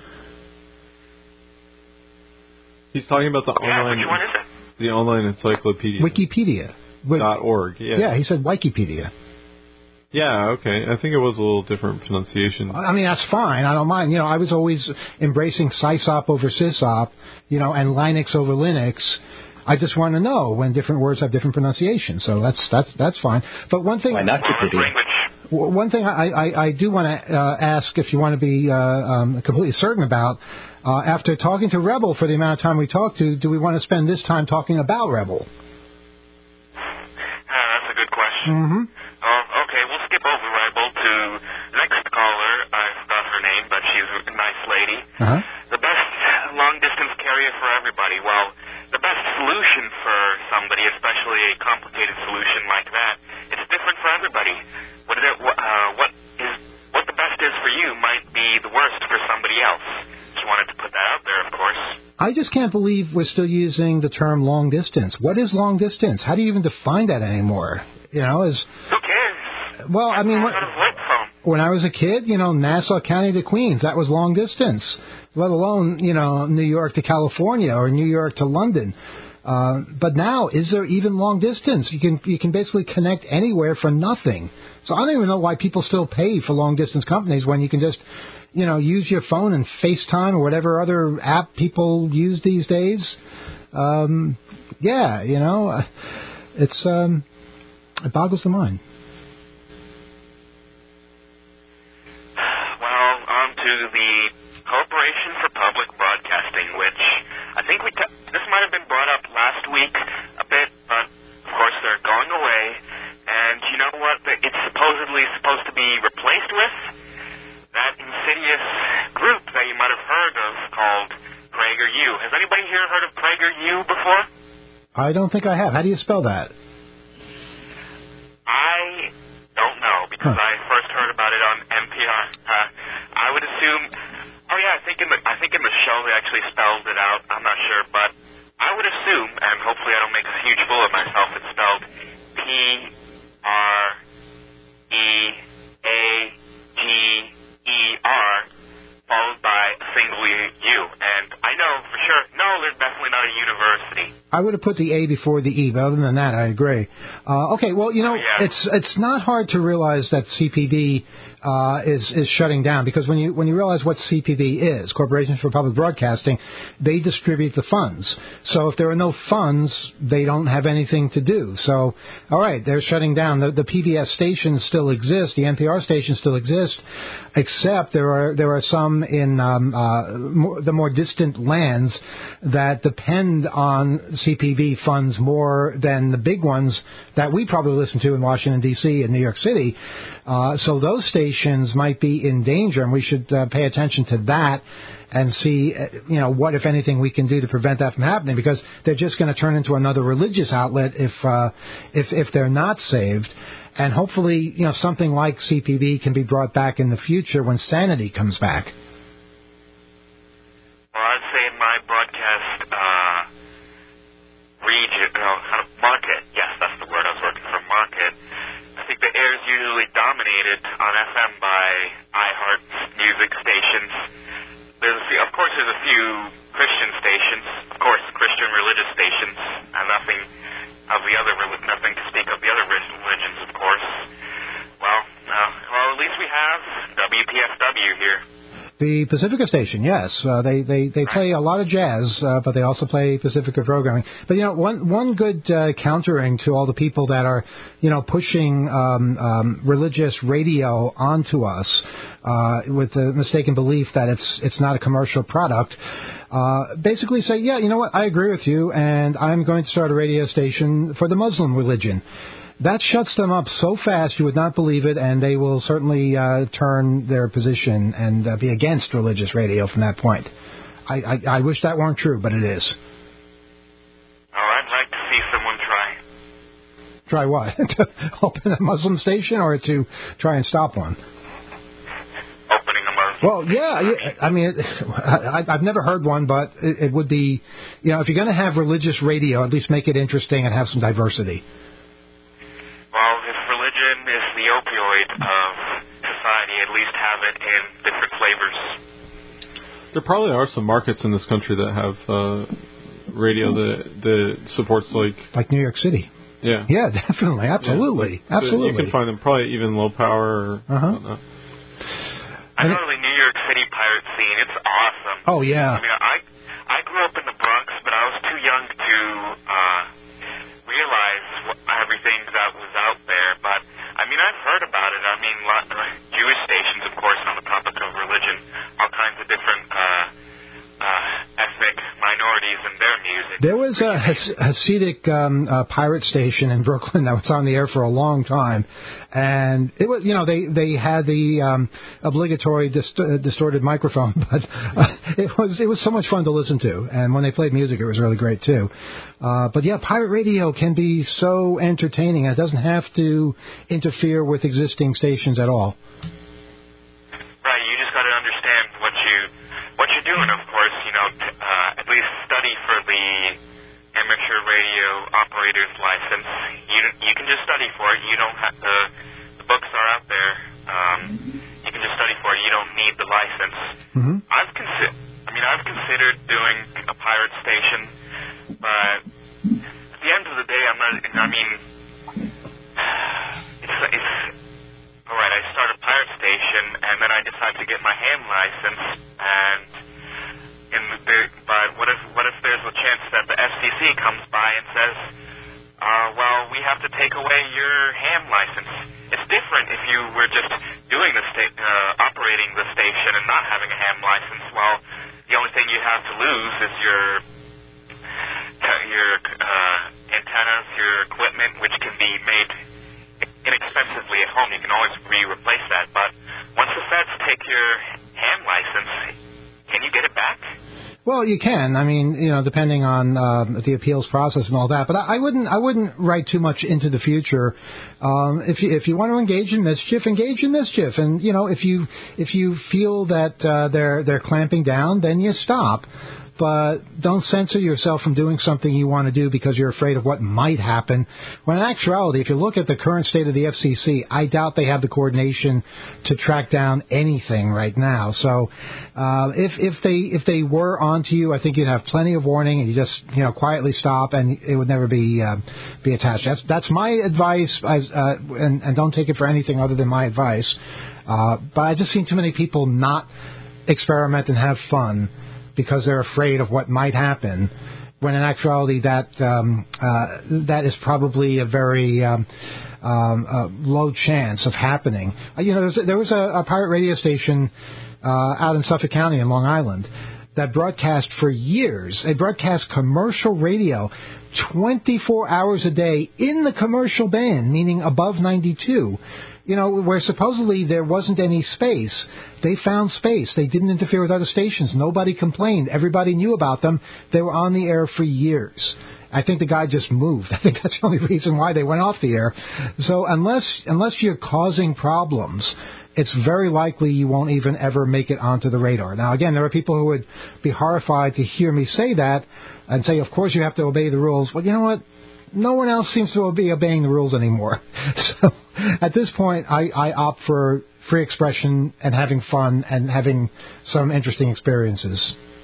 He's talking about the Yeah, online. which one is it? The online encyclopedia. Wikipedia. Wi- Dot org. Yeah. Yeah, he said Wikipedia. Yeah. Okay. I think it was a little different pronunciation. I mean, that's fine. I don't mind. You know, I was always embracing sysop over sysop, you know, and Linux over Linux. I just want to know when different words have different pronunciation. So that's that's that's fine. But one thing, Why not Wikipedia? Language. one thing I I, I do want to uh, ask, if you want to be uh, um, completely certain about, uh, after talking to Rebel for the amount of time we talked to, do we want to spend this time talking about Rebel? Uh, that's a good question. Mm-hmm. Oh, okay, we'll skip over Rebel to the next caller. I forgot her name, but she's a nice lady. Uh-huh. The best long-distance carrier for everybody. Well, the best solution for somebody, especially a complicated solution like that, it's different for everybody. What, is it, uh, what, is, what the best is for you might be the worst for somebody else. Just wanted to put that out there, of course. I just can't believe we're still using the term long distance. What is long distance? How do you even define that anymore? You know, is Who cares? well, I mean, It's what, not a flip phone. when I was a kid, you know, Nassau County to Queens, that was long distance. Let alone, you know, New York to California or New York to London. Uh, but now, is there even long distance? You can you can basically connect anywhere for nothing. So I don't even know why people still pay for long distance companies when you can just, you know, use your phone and FaceTime or whatever other app people use these days. Um, yeah, you know, it's um, it boggles the mind. Well, on to the Corporation for Public Broadcasting, which I think we t- this might have been brought up last week a bit, but of course they're going away. And you know what? It's supposedly supposed to be replaced with that insidious group that you might have heard of called PragerU. Has anybody here heard of PragerU before? I don't think I have. How do you spell that? I don't know because Huh. I first heard about it on N P R. Uh, I would assume. Oh yeah, I think in the I think in the show they actually spelled it out. I'm not sure, but I would assume, and hopefully I don't make a huge fool of myself. It's spelled P R E A G E R followed by a single U. And I know for sure, no, there's definitely not a university. I would have put the A before the E, but other than that, I agree. Uh, okay, well, you know, Yeah. it's it's not hard to realize that C P B uh, is is shutting down because when you when you realize what C P B is, Corporation for Public Broadcasting, they distribute the funds. So if there are no funds, they don't have anything to do. So, all right, they're shutting down. The, the P B S stations still exist. The N P R stations still exist, except there are there are some in um, uh, more, the more distant lands that depend on C P B funds more than the big ones that we probably listen to in Washington, D C and New York City. Uh, so those stations might be in danger, and we should uh, pay attention to that and see, uh, you know, what, if anything, we can do to prevent that from happening, because they're just going to turn into another religious outlet if, uh, if, if they're not saved. And hopefully, you know, something like C P B can be brought back in the future when sanity comes back. Well, I'd say in my broadcast uh, region, no, kind of market, yes, that's the word I was working for, market. I think the air is usually dominated on F M by iHeart's music stations. There's a few, of course, there's a few Christian stations, of course, Christian religious stations, and nothing of the other, nothing to speak of the other religions, of course. Well, uh, well, at least we have W P F W here. The Pacifica station, yes, uh, they they they play a lot of jazz, uh, but they also play Pacifica programming. But you know, one one good uh, countering to all the people that are, you know, pushing um, um, religious radio onto us uh, with the mistaken belief that it's it's not a commercial product. Uh, basically say, yeah, you know what, I agree with you, and I'm going to start a radio station for the Muslim religion. That shuts them up so fast you would not believe it, and they will certainly uh, turn their position and uh, be against religious radio from that point. I, I, I wish that weren't true, but it is. Oh, I'd like to see someone try. Try what? To open a Muslim station or to try and stop one? Opening a Muslim. Well, yeah, yeah I mean, I, I've never heard one, but it, it would be, you know, if you're going to have religious radio, at least make it interesting and have some diversity. Well, if religion is the opioid of society at least have it in different flavors. There probably are some markets in this country that have uh, radio that that supports like like New York City. Yeah. Yeah, definitely, absolutely, yeah. absolutely. You can find them probably even low power. Or uh-huh. whatnot. I know the New York City pirate scene. It's awesome. Oh yeah. I mean, I I grew up in the Bronx, but I was too young to uh, realize what, everything that was out there. But I mean, I've heard about it. I mean, lot, uh, Jewish stations, of course, on the topic of religion, all kinds of different uh, uh, ethnic minorities in their music. There was a Has- Hasidic um, uh, pirate station in Brooklyn that was on the air for a long time, and it was, you know, they they had the um, obligatory dist- uh, distorted microphone, but uh, it was it was so much fun to listen to, and when they played music, it was really great too. Uh, but yeah, pirate radio can be so entertaining, and it doesn't have to interfere with existing stations at all. Right, you just got to understand what you what you're doing. Of course, you know, t- uh, at least study for the amateur radio operator's license. You you can just study for it. You don't have to. The books are out there. Um, you can just study for it. You don't need the license. Mm-hmm. I've considered. I mean, I've considered doing a pirate station, but at the end of the day, I'm not. I mean, it's it's. All right, I start a pirate station, and then I decide to get my ham license, and in the, but what if what if there's a chance that the F C C comes by and says, uh, well, we have to take away your ham license. It's different if you were just doing the sta- uh, operating the station and not having a ham license. Well, the only thing you have to lose is your your uh, antennas, your equipment, which can be made inexpensively at home. You can always re-replace that. But once the feds take your ham license, can you get it back? Well, you can. I mean, you know, depending on uh, the appeals process and all that. But I, I wouldn't. I wouldn't write too much into the future. Um, if you if you want to engage in mischief, engage in mischief. And you know, if you if you feel that uh, they're they're clamping down, then you stop. But don't censor yourself from doing something you want to do because you're afraid of what might happen. When in actuality, if you look at the current state of the F C C, I doubt they have the coordination to track down anything right now. So uh, if if they if they were onto you, I think you'd have plenty of warning, and you just you know quietly stop, and it would never be uh, be attached. That's that's my advice, as, uh, and, and don't take it for anything other than my advice. Uh, but I've just seen too many people not experiment and have fun because they're afraid of what might happen, when in actuality that um, uh, that is probably a very um, um, uh, low chance of happening. Uh, you know, there was, there was a, a pirate radio station uh, out in Suffolk County in Long Island that broadcast for years. They broadcast commercial radio twenty-four hours a day in the commercial band, meaning above ninety-two. You know, where supposedly there wasn't any space. They found space. They didn't interfere with other stations. Nobody complained. Everybody knew about them. They were on the air for years. I think the guy just moved. I think that's the only reason why they went off the air. So unless unless you're causing problems, it's very likely you won't even ever make it onto the radar. Now, again, there are people who would be horrified to hear me say that and say, of course you have to obey the rules. Well, you know what? No one else seems to be obeying the rules anymore. So at this point, I, I opt for free expression and having fun and having some interesting experiences.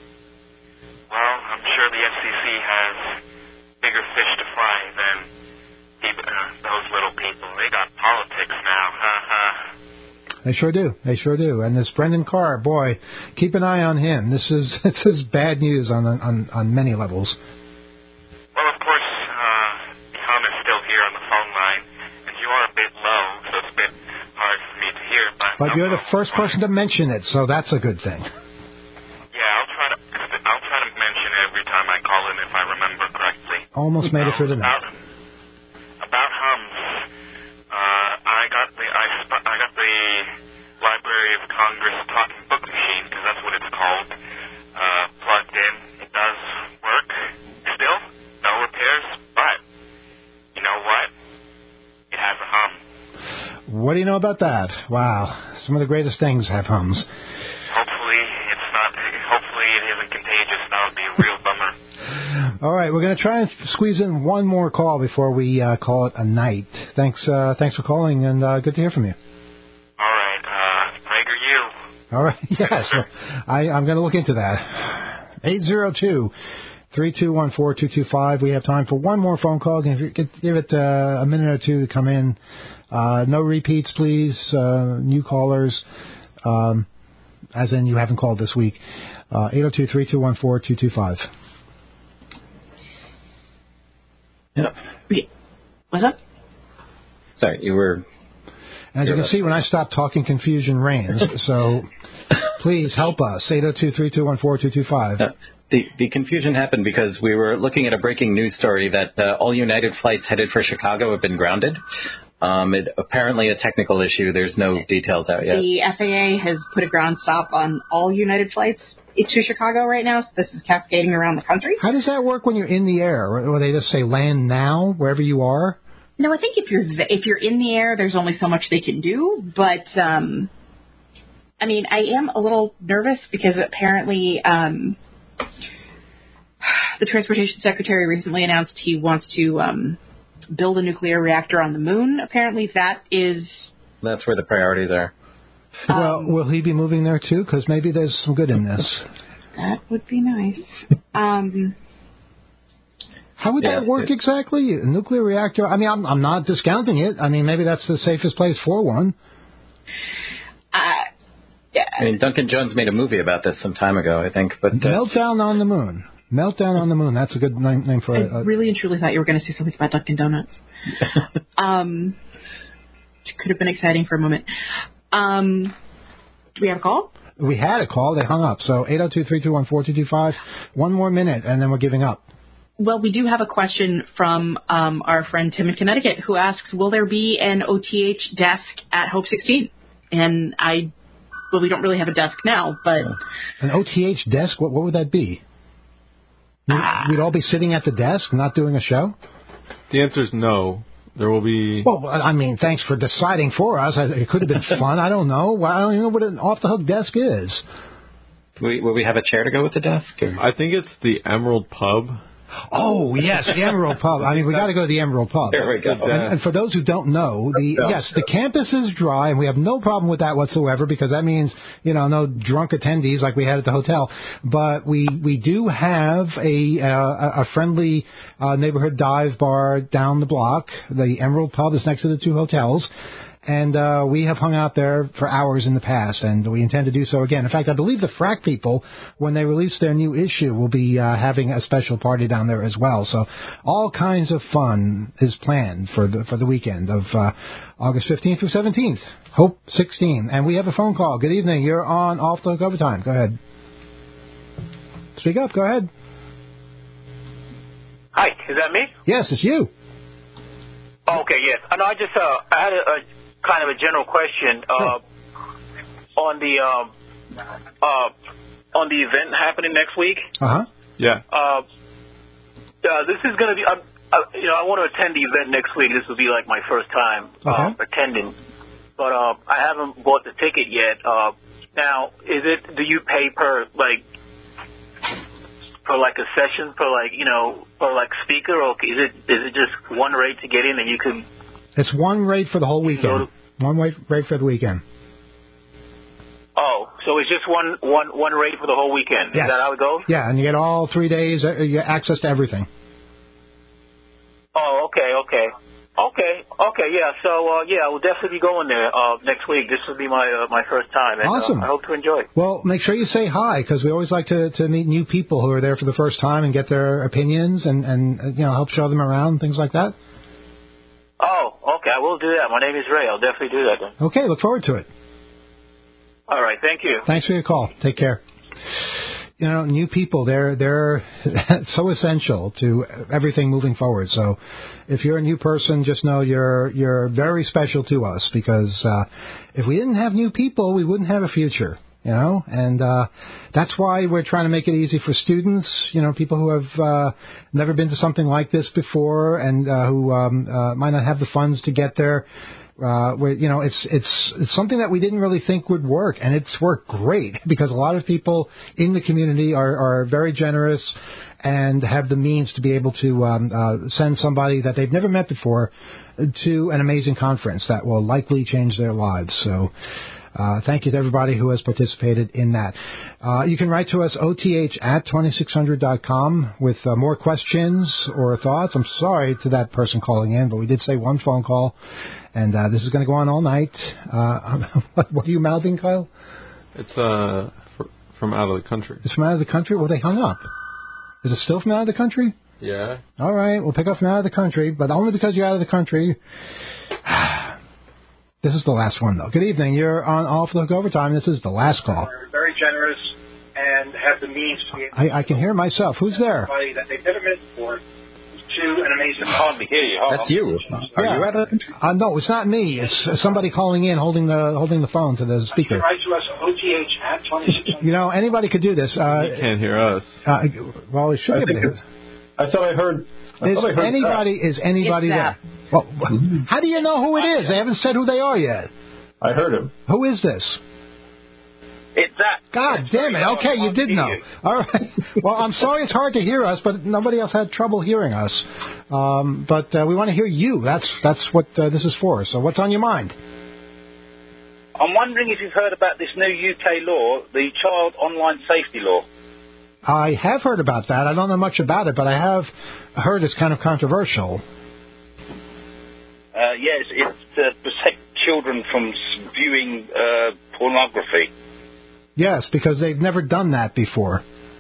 Well, I'm sure the F C C has bigger fish to fry than people, uh, those little people. They got politics now. Ha-ha. They sure do. They sure do. And this Brendan Carr, boy, keep an eye on him. This is this is bad news on on, on many levels. Well, of course, uh, Hum is still here on the phone line, and you are a bit low, so it's a bit hard for me to hear. But, but you're the first person to mention it, so that's a good thing. Yeah, I'll try to I'll try to mention it every time I call in if I remember correctly. Almost made it through the night. About, about Hums, uh, I got the I, sp- I got the Library of Congress talking book machine, because that's what it's called, uh, plugged in. It does work still. No repairs, but you know what? It has a hum. What do you know about that? Wow. Some of the greatest things have hums. Hopefully it's not, hopefully it isn't contagious. That would be a real bummer. All right, we're going to try and squeeze in one more call before we uh, call it a night. Thanks, uh, thanks for calling, and uh, good to hear from you. All right. Uh, Prager you. All right. Yes, I, I'm going to look into that. eight zero two, three two one, four two two five. We have time for one more phone call. Give it, give it uh, a minute or two to come in. Uh, no repeats, please. Uh, new callers, um, as in you haven't called this week. Uh, eight zero two, three two one, four two two five. Yeah. What's up? Sorry, you were... As you can see, when I stop talking, confusion reigns. So please help us. eight zero two, three two one, four two two five. Uh, the, the confusion happened because we were looking at a breaking news story that uh, all United flights headed for Chicago have been grounded. Um, it, apparently a technical issue. There's no details out yet. The F A A has put a ground stop on all United flights to Chicago right now, so this is cascading around the country. How does that work when you're in the air? Or they just say land now, wherever you are? No, I think if you're if you're in the air, there's only so much they can do. But, um, I mean, I am a little nervous because apparently um, the Transportation Secretary recently announced he wants to um, build a nuclear reactor on the moon. Apparently that is... That's where the priorities are. Um, well, will he be moving there, too? Because maybe there's some good in this. That would be nice. Um... How would yeah, that work it, exactly? A nuclear reactor? I mean, I'm, I'm not discounting it. I mean, maybe that's the safest place for one. Uh, yeah. I mean, Duncan Jones made a movie about this some time ago, I think. But uh, Meltdown on the Moon. Meltdown on the Moon. That's a good name, name for it. I really and truly thought you were going to say something about Dunkin' Donuts. um, it could have been exciting for a moment. Um, do we have a call? We had a call. They hung up. So eight zero two, three two one, four two two five. One more minute, and then we're giving up. Well, we do have a question from um, our friend Tim in Connecticut who asks, will there be an O T H desk at Hope sixteen? And I, well, we don't really have a desk now, but... An O T H desk? What, what would that be? We'd, uh, we'd all be sitting at the desk, not doing a show? The answer is no. There will be... Well, I mean, thanks for deciding for us. It could have been fun. I don't know. I don't even know what an off-the-hook desk is. Will we, will we have a chair to go with the desk? Or? I think it's the Emerald Pub. Oh, yes, the Emerald Pub. I mean, we got to go to the Emerald Pub. There we go. And, and for those who don't know, the yes, the campus is dry, and we have no problem with that whatsoever because that means, you know, no drunk attendees like we had at the hotel. But we, we do have a uh, a friendly uh, neighborhood dive bar down the block. The Emerald Pub is next to the two hotels. And uh, we have hung out there for hours in the past, and we intend to do so again. In fact, I believe the Frack people, when they release their new issue, will be uh, having a special party down there as well. So all kinds of fun is planned for the for the weekend of uh, August fifteenth through seventeenth. Hope sixteen. And we have a phone call. Good evening. You're on Off the Hook Overtime. Go ahead. Speak up. Go ahead. Hi. Is that me? Yes, it's you. Oh, okay, yes. I know. I just uh, I had a... a kind of a general question uh, on the um, uh, on the event happening next week. Uh huh. Yeah. Uh, uh, this is going to be, uh, uh, you know, I want to attend the event next week. This will be like my first time uh, okay. attending, but uh, I haven't bought the ticket yet. Uh, now, is it? Do you pay per like per like a session per like you know per like speaker, or is it is it just one rate to get in and you can? It's one rate for the whole weekend. One rate rate for the weekend. Oh, so it's just one one one rate for the whole weekend. Yes. Is that how it goes? Yeah, and you get all three days. Uh, you get access to everything. Oh, okay, okay, okay, okay. Yeah. So uh, yeah, I will definitely be going there uh, next week. This will be my uh, my first time. And, awesome. Uh, I hope to enjoy it. Well, make sure you say hi because we always like to, to meet new people who are there for the first time and get their opinions and and you know help show them around, things like that. Oh, okay. I will do that. My name is Ray. I'll definitely do that then. Okay, look forward to it. All right. Thank you. Thanks for your call. Take care. You know, new people, they're they're so essential to everything moving forward. So if you're a new person, just know you're you're very special to us because uh, if we didn't have new people, we wouldn't have a future. You know, and uh, that's why we're trying to make it easy for students, you know, people who have uh, never been to something like this before and uh, who um, uh, might not have the funds to get there. Uh, where, you know, it's, it's it's something that we didn't really think would work, and it's worked great because a lot of people in the community are, are very generous and have the means to be able to um, uh, send somebody that they've never met before to an amazing conference that will likely change their lives. So uh, thank you to everybody who has participated in that. Uh, you can write to us, O T H at twenty-six hundred dot com, with uh, more questions or thoughts. I'm sorry to that person calling in, but we did say one phone call, and uh, this is going to go on all night. Uh, what, what are you mouthing, Kyle? It's uh, fr- from out of the country. It's from out of the country? Well, they hung up. Is it still from out of the country? Yeah. All right, we'll pick up from out of the country, but only because you're out of the country. This is the last one, though. Good evening. You're on Off the Hook Overtime. This is the last call. They're very generous and have the means to be able I, I can hear myself. Who's there? somebody that they've never met before to an amazing hardly hear you. That's you. Are yeah. you out of the country? Uh, no, it's not me. It's somebody calling in, holding the holding the phone to the speaker. Write to us, O T H at twenty-six hundred. You know, anybody could do this. Uh, You can't hear us. uh, well, it should I be think able it's, I thought I heard. I Is thought I heard anybody is anybody It's there? Well, how do you know who it is? They haven't said who they are yet. I heard him. Who is this? It's that. God damn it. Okay, you did know. All right. Well, I'm sorry it's hard to hear us, but nobody else had trouble hearing us. Um, but uh, we want to hear you. That's that's what uh, this is for. So what's on your mind? I'm wondering if you've heard about this new U K law, the Child Online Safety Law. I have heard about that. I don't know much about it, but I have heard it's kind of controversial. Uh, yes, it's to protect children from s- viewing uh, pornography. Yes, because they've never done that before.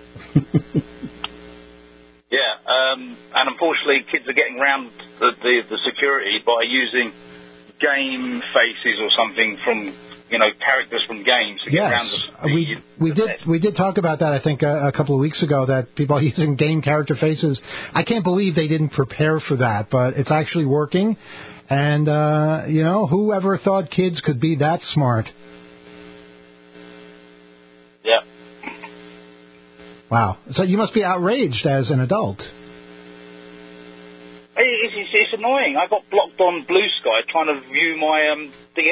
Yeah, um, and unfortunately, kids are getting around the, the, the security by using game faces or something from, you know, characters from games to get Yes, around the, the we we the did net. we did talk about that. I think a, a couple of weeks ago that people are using game character faces. I can't believe they didn't prepare for that, but it's actually working. And uh, you know, whoever thought kids could be that smart? Yeah. Wow. So you must be outraged as an adult. Hey, It's, it's, it's annoying. I got blocked on Blue Sky trying to view my um, D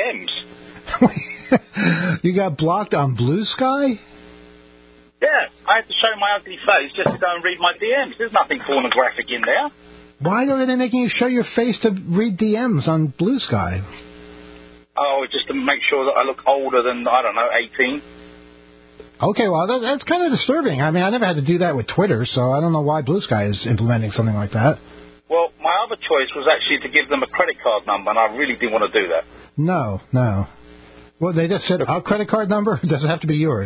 Ms. You got blocked on Blue Sky? Yeah, I had to show my ugly face just to go and read my D Ms. There's nothing pornographic in there. Why are they making you show your face to read D Ms on Blue Sky? Oh, just to make sure that I look older than, I don't know, eighteen. Okay, well, that, that's kind of disturbing. I mean, I never had to do that with Twitter, so I don't know why Blue Sky is implementing something like that. Well, my other choice was actually to give them a credit card number, and I really didn't want to do that. No, no. Well, they just said, our credit card number doesn't have to be yours.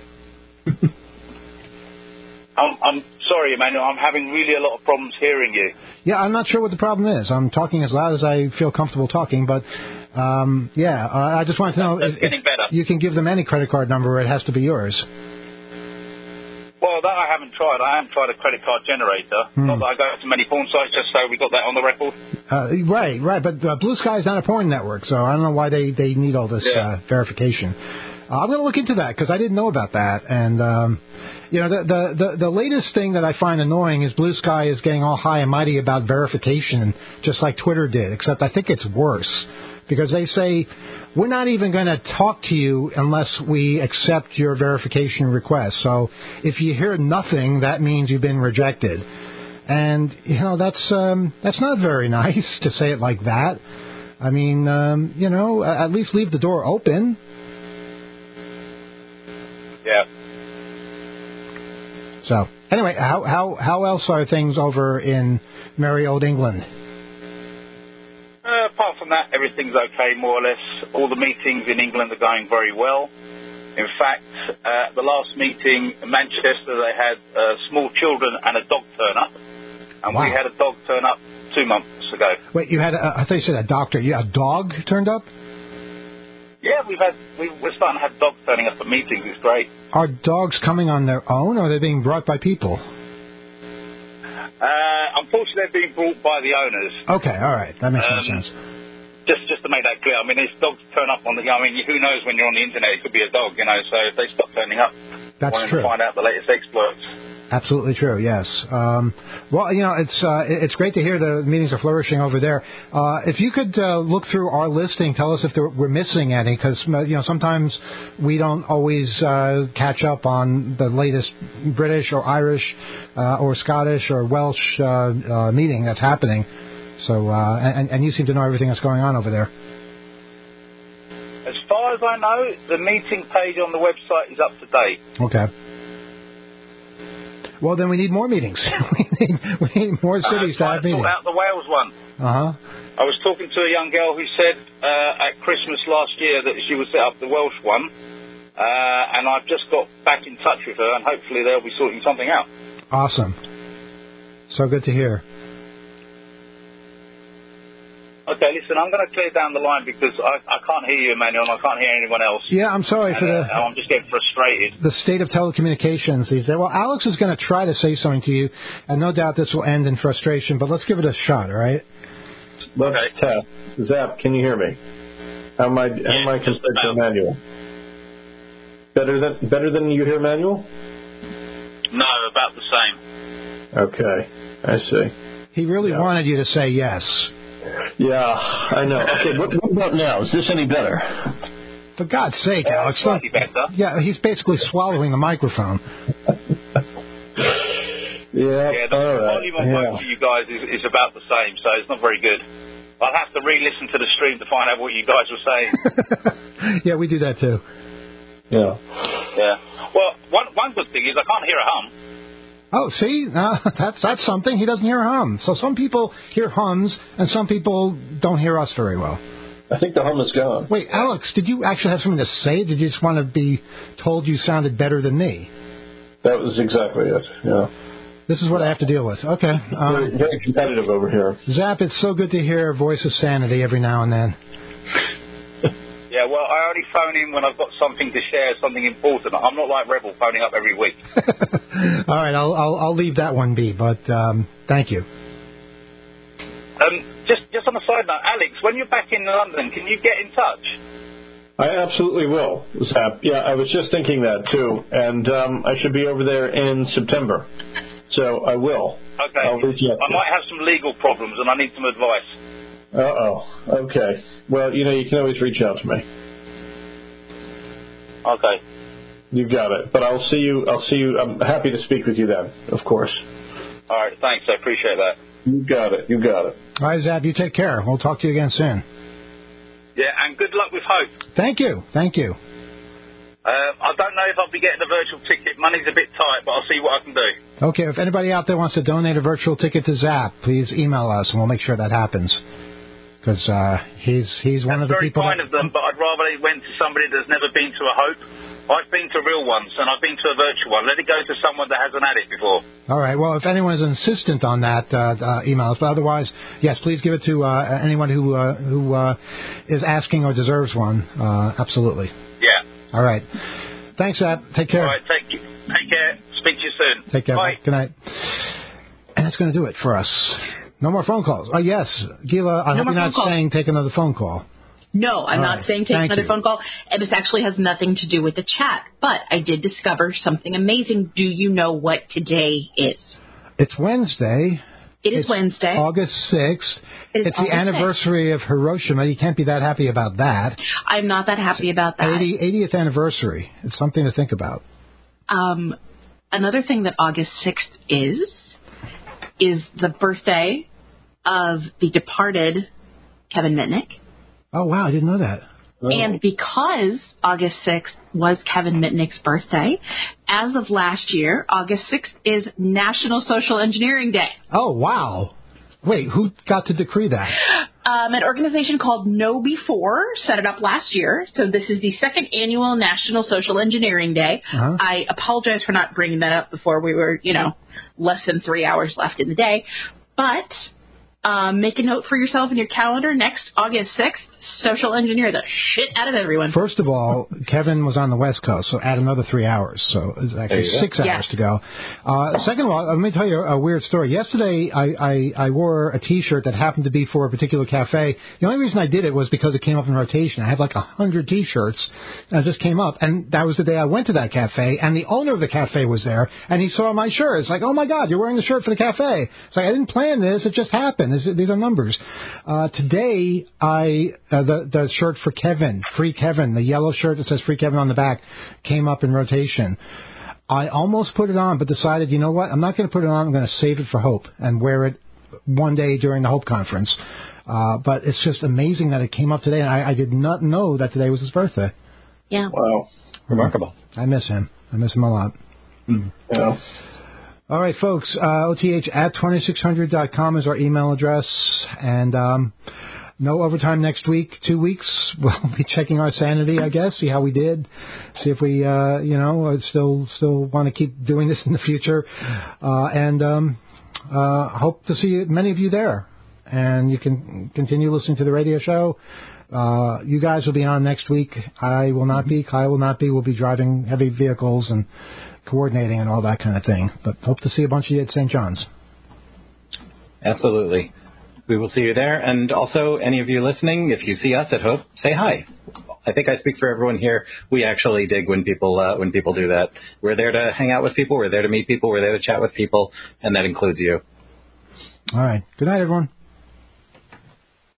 I'm, I'm sorry, Emmanuel. I'm having really a lot of problems hearing you. Yeah, I'm not sure what the problem is. I'm talking as loud as I feel comfortable talking, but, um, yeah, I I just wanted to know That's if, getting if better. you can give them any credit card number or it has to be yours. Well, that I haven't tried. I haven't tried a credit card generator. Hmm. Not that I go to many porn sites, just so we got that on the record. Uh, right, right, but uh, Blue Sky is not a porn network, so I don't know why they, they need all this Yeah. uh, verification. Uh, I'm going to look into that because I didn't know about that. And, um, you know, the, the, the, the latest thing that I find annoying is Blue Sky is getting all high and mighty about verification, just like Twitter did, except I think it's worse because they say, we're not even going to talk to you unless we accept your verification request. So if you hear nothing, that means you've been rejected. And, you know, that's um, that's not very nice to say it like that. I mean, um, you know, at least leave the door open. Yeah. So, anyway, how how how else are things over in merry old England? Uh, apart from that, everything's okay, more or less. All the meetings in England are going very well. In fact, uh, the last meeting in Manchester, they had uh, small children and a dog turn up. And Wow. we had a dog turn up two months ago. Wait, you had a, I thought you said a doctor. You, a dog turned up? Yeah, we've had, we, we're starting to have dogs turning up at meetings. It's great. Are dogs coming on their own, or are they being brought by people? Uh, unfortunately, they're being brought by the owners. Okay, all right. That makes Um, more sense. Just just to make that clear, I mean, if dogs turn up on the, I mean, who knows when you're on the internet, it could be a dog, you know, so if they stop turning up, That's wanting true. to find out the latest exploits. Absolutely true. Yes. Um, well, you know, it's uh, it's great to hear the meetings are flourishing over there. Uh, if you could uh, look through our listing, tell us if there, we're missing any, because you know sometimes we don't always uh, catch up on the latest British or Irish uh, or Scottish or Welsh uh, uh, meeting that's happening. So, uh, and, and you seem to know everything that's going on over there. As far as I know, the meeting page on the website is up to date. Okay. Well, then we need more meetings. we, need, we need more cities uh, to have meetings. Sort out the Wales one. Uh-huh. I was talking to a young girl who said uh, at Christmas last year that she would set up the Welsh one, uh, and I've just got back in touch with her, and hopefully they'll be sorting something out. Awesome. So good to hear. Okay, listen, I'm going to clear down the line because I, I can't hear you, Emmanuel, and I can't hear anyone else. Yeah, I'm sorry and, for the... Uh, I'm just getting frustrated. The state of telecommunications these days. Well, Alex is going to try to say something to you, and no doubt this will end in frustration, but let's give it a shot, all right? Let's okay. test. Zap, can you hear me? How am I, yeah, how am I compared to Emmanuel? Better than, better than you hear Emmanuel? No, about the same. Okay, I see. He really yeah. wanted you to say yes. Yeah, I know. Okay, what, what about now? Is this any better? For God's sake, uh, Alex. Slightly better. Yeah, he's basically swallowing the microphone. yeah, yeah, the all right. volume on yeah. both of you guys is, is about the same, so it's not very good. I'll have to re-listen to the stream to find out what you guys were saying. Yeah, we do that too. Yeah. Yeah. Well, one one good thing is I can't hear a hum. Oh, see, uh, that's that's something. He doesn't hear a hum. So some people hear hums, and some people don't hear us very well. I think the hum is gone. Wait, Alex, did you actually have something to say? Did you just want to be told you sounded better than me? That was exactly it, yeah. This is what I have to deal with. Okay. Um, very, very competitive over here. Zap, it's so good to hear a voice of sanity every now and then. Yeah, well, I only phone in when I've got something to share, something important. I'm not like Rebel phoning up every week. All right, I'll, I'll I'll leave that one be, but um, thank you. Um, just just on a side note, Alex, when you're back in London, can you get in touch? I absolutely will, Zap. Yeah, I was just thinking that too, and um, I should be over there in September, so I will. Okay. I'll reach out. I might have some legal problems, and I need some advice. Uh-oh. Okay. Well, you know, you can always reach out to me. Okay. You got it. But I'll see you. I'll see you. I'm happy to speak with you then, of course. All right. Thanks. I appreciate that. You got it. You got it. All right, Zab. You take care. We'll talk to you again soon. Yeah, and good luck with Hope. Thank you. Thank you. Uh, I don't know if I'll be getting a virtual ticket. Money's a bit tight, but I'll see what I can do. Okay. If anybody out there wants to donate a virtual ticket to Zap, please email us, and we'll make sure that happens. Because uh, he's he's one That's of the very people. Very kind of them, but I'd rather they went to somebody that's never been to a Hope. I've been to real ones, and I've been to a virtual one. Let it go to someone that hasn't had it before. All right. Well, if anyone is insistent on that, uh, uh, email us. But otherwise, yes, please give it to uh, anyone who uh, who uh, is asking or deserves one. Uh, absolutely. Yeah. All right. Thanks, Zap. Take care. All right. Take take care. Speak to you soon. Take care. Bye. Good night. And that's going to do it for us. No more phone calls. Oh, yes. Gila, I no hope you're not saying take another phone call. No, I'm All not right. saying take Thank another you. phone call. And this actually has nothing to do with the chat. But I did discover something amazing. Do you know what today is? It's Wednesday. It is it's Wednesday. August sixth. It is it's August the anniversary sixth. of Hiroshima. You can't be that happy about that. I'm not that happy about that. eighty, eightieth anniversary. It's something to think about. Um, another thing that August sixth is, is the birthday of the departed Kevin Mitnick. Oh, wow. I didn't know that. Oh. And because August sixth was Kevin Mitnick's birthday, as of last year, August sixth is National Social Engineering Day. Oh, wow. Wait, who got to decree that? Um, an organization called Know Before set it up last year. So this is the second annual National Social Engineering Day. Uh-huh. I apologize for not bringing that up before we were, you know, less than three hours left in the day. But um, make a note for yourself in your calendar. Next August sixth social engineer the shit out of everyone. First of all, Kevin was on the West Coast, so add another three hours. So it's actually six go. hours Yeah. to go. Uh, second of all, let me tell you a, a weird story. Yesterday, I, I, I wore a T-shirt that happened to be for a particular cafe. The only reason I did it was because it came up in rotation. I had like a hundred T-shirts, and it just came up. And that was the day I went to that cafe, and the owner of the cafe was there, and he saw my shirt. It's like, oh, my God, you're wearing the shirt for the cafe. It's like, I didn't plan this. It just happened. This, these are numbers. Uh, today, I uh, the, the shirt for Kevin, Free Kevin, the yellow shirt that says Free Kevin on the back, came up in rotation. I almost put it on, but decided, you know what, I'm not going to put it on. I'm going to save it for Hope and wear it one day during the Hope conference. Uh, but it's just amazing that it came up today, and I, I did not know that today was his birthday. Yeah. Wow. Remarkable. I miss him. I miss him a lot. Mm. Yeah. All right, folks, uh, O T H at twenty-six hundred dot com is our email address, and um, no overtime next week, two weeks. We'll be checking our sanity, I guess, see how we did, see if we, uh, you know, still still want to keep doing this in the future, uh, and um, uh, hope to see many of you there. And you can continue listening to the radio show. Uh, you guys will be on next week. I will not be. Kyle will not be. We'll be driving heavy vehicles and coordinating and all that kind of thing. But hope to see a bunch of you at Saint John's. Absolutely. We will see you there. And also, any of you listening, if you see us at Hope, say hi. I think I speak for everyone here. We actually dig when people uh, when people do that. We're there to hang out with people. We're there to meet people. We're there to chat with people. And that includes you. All right. Good night, everyone.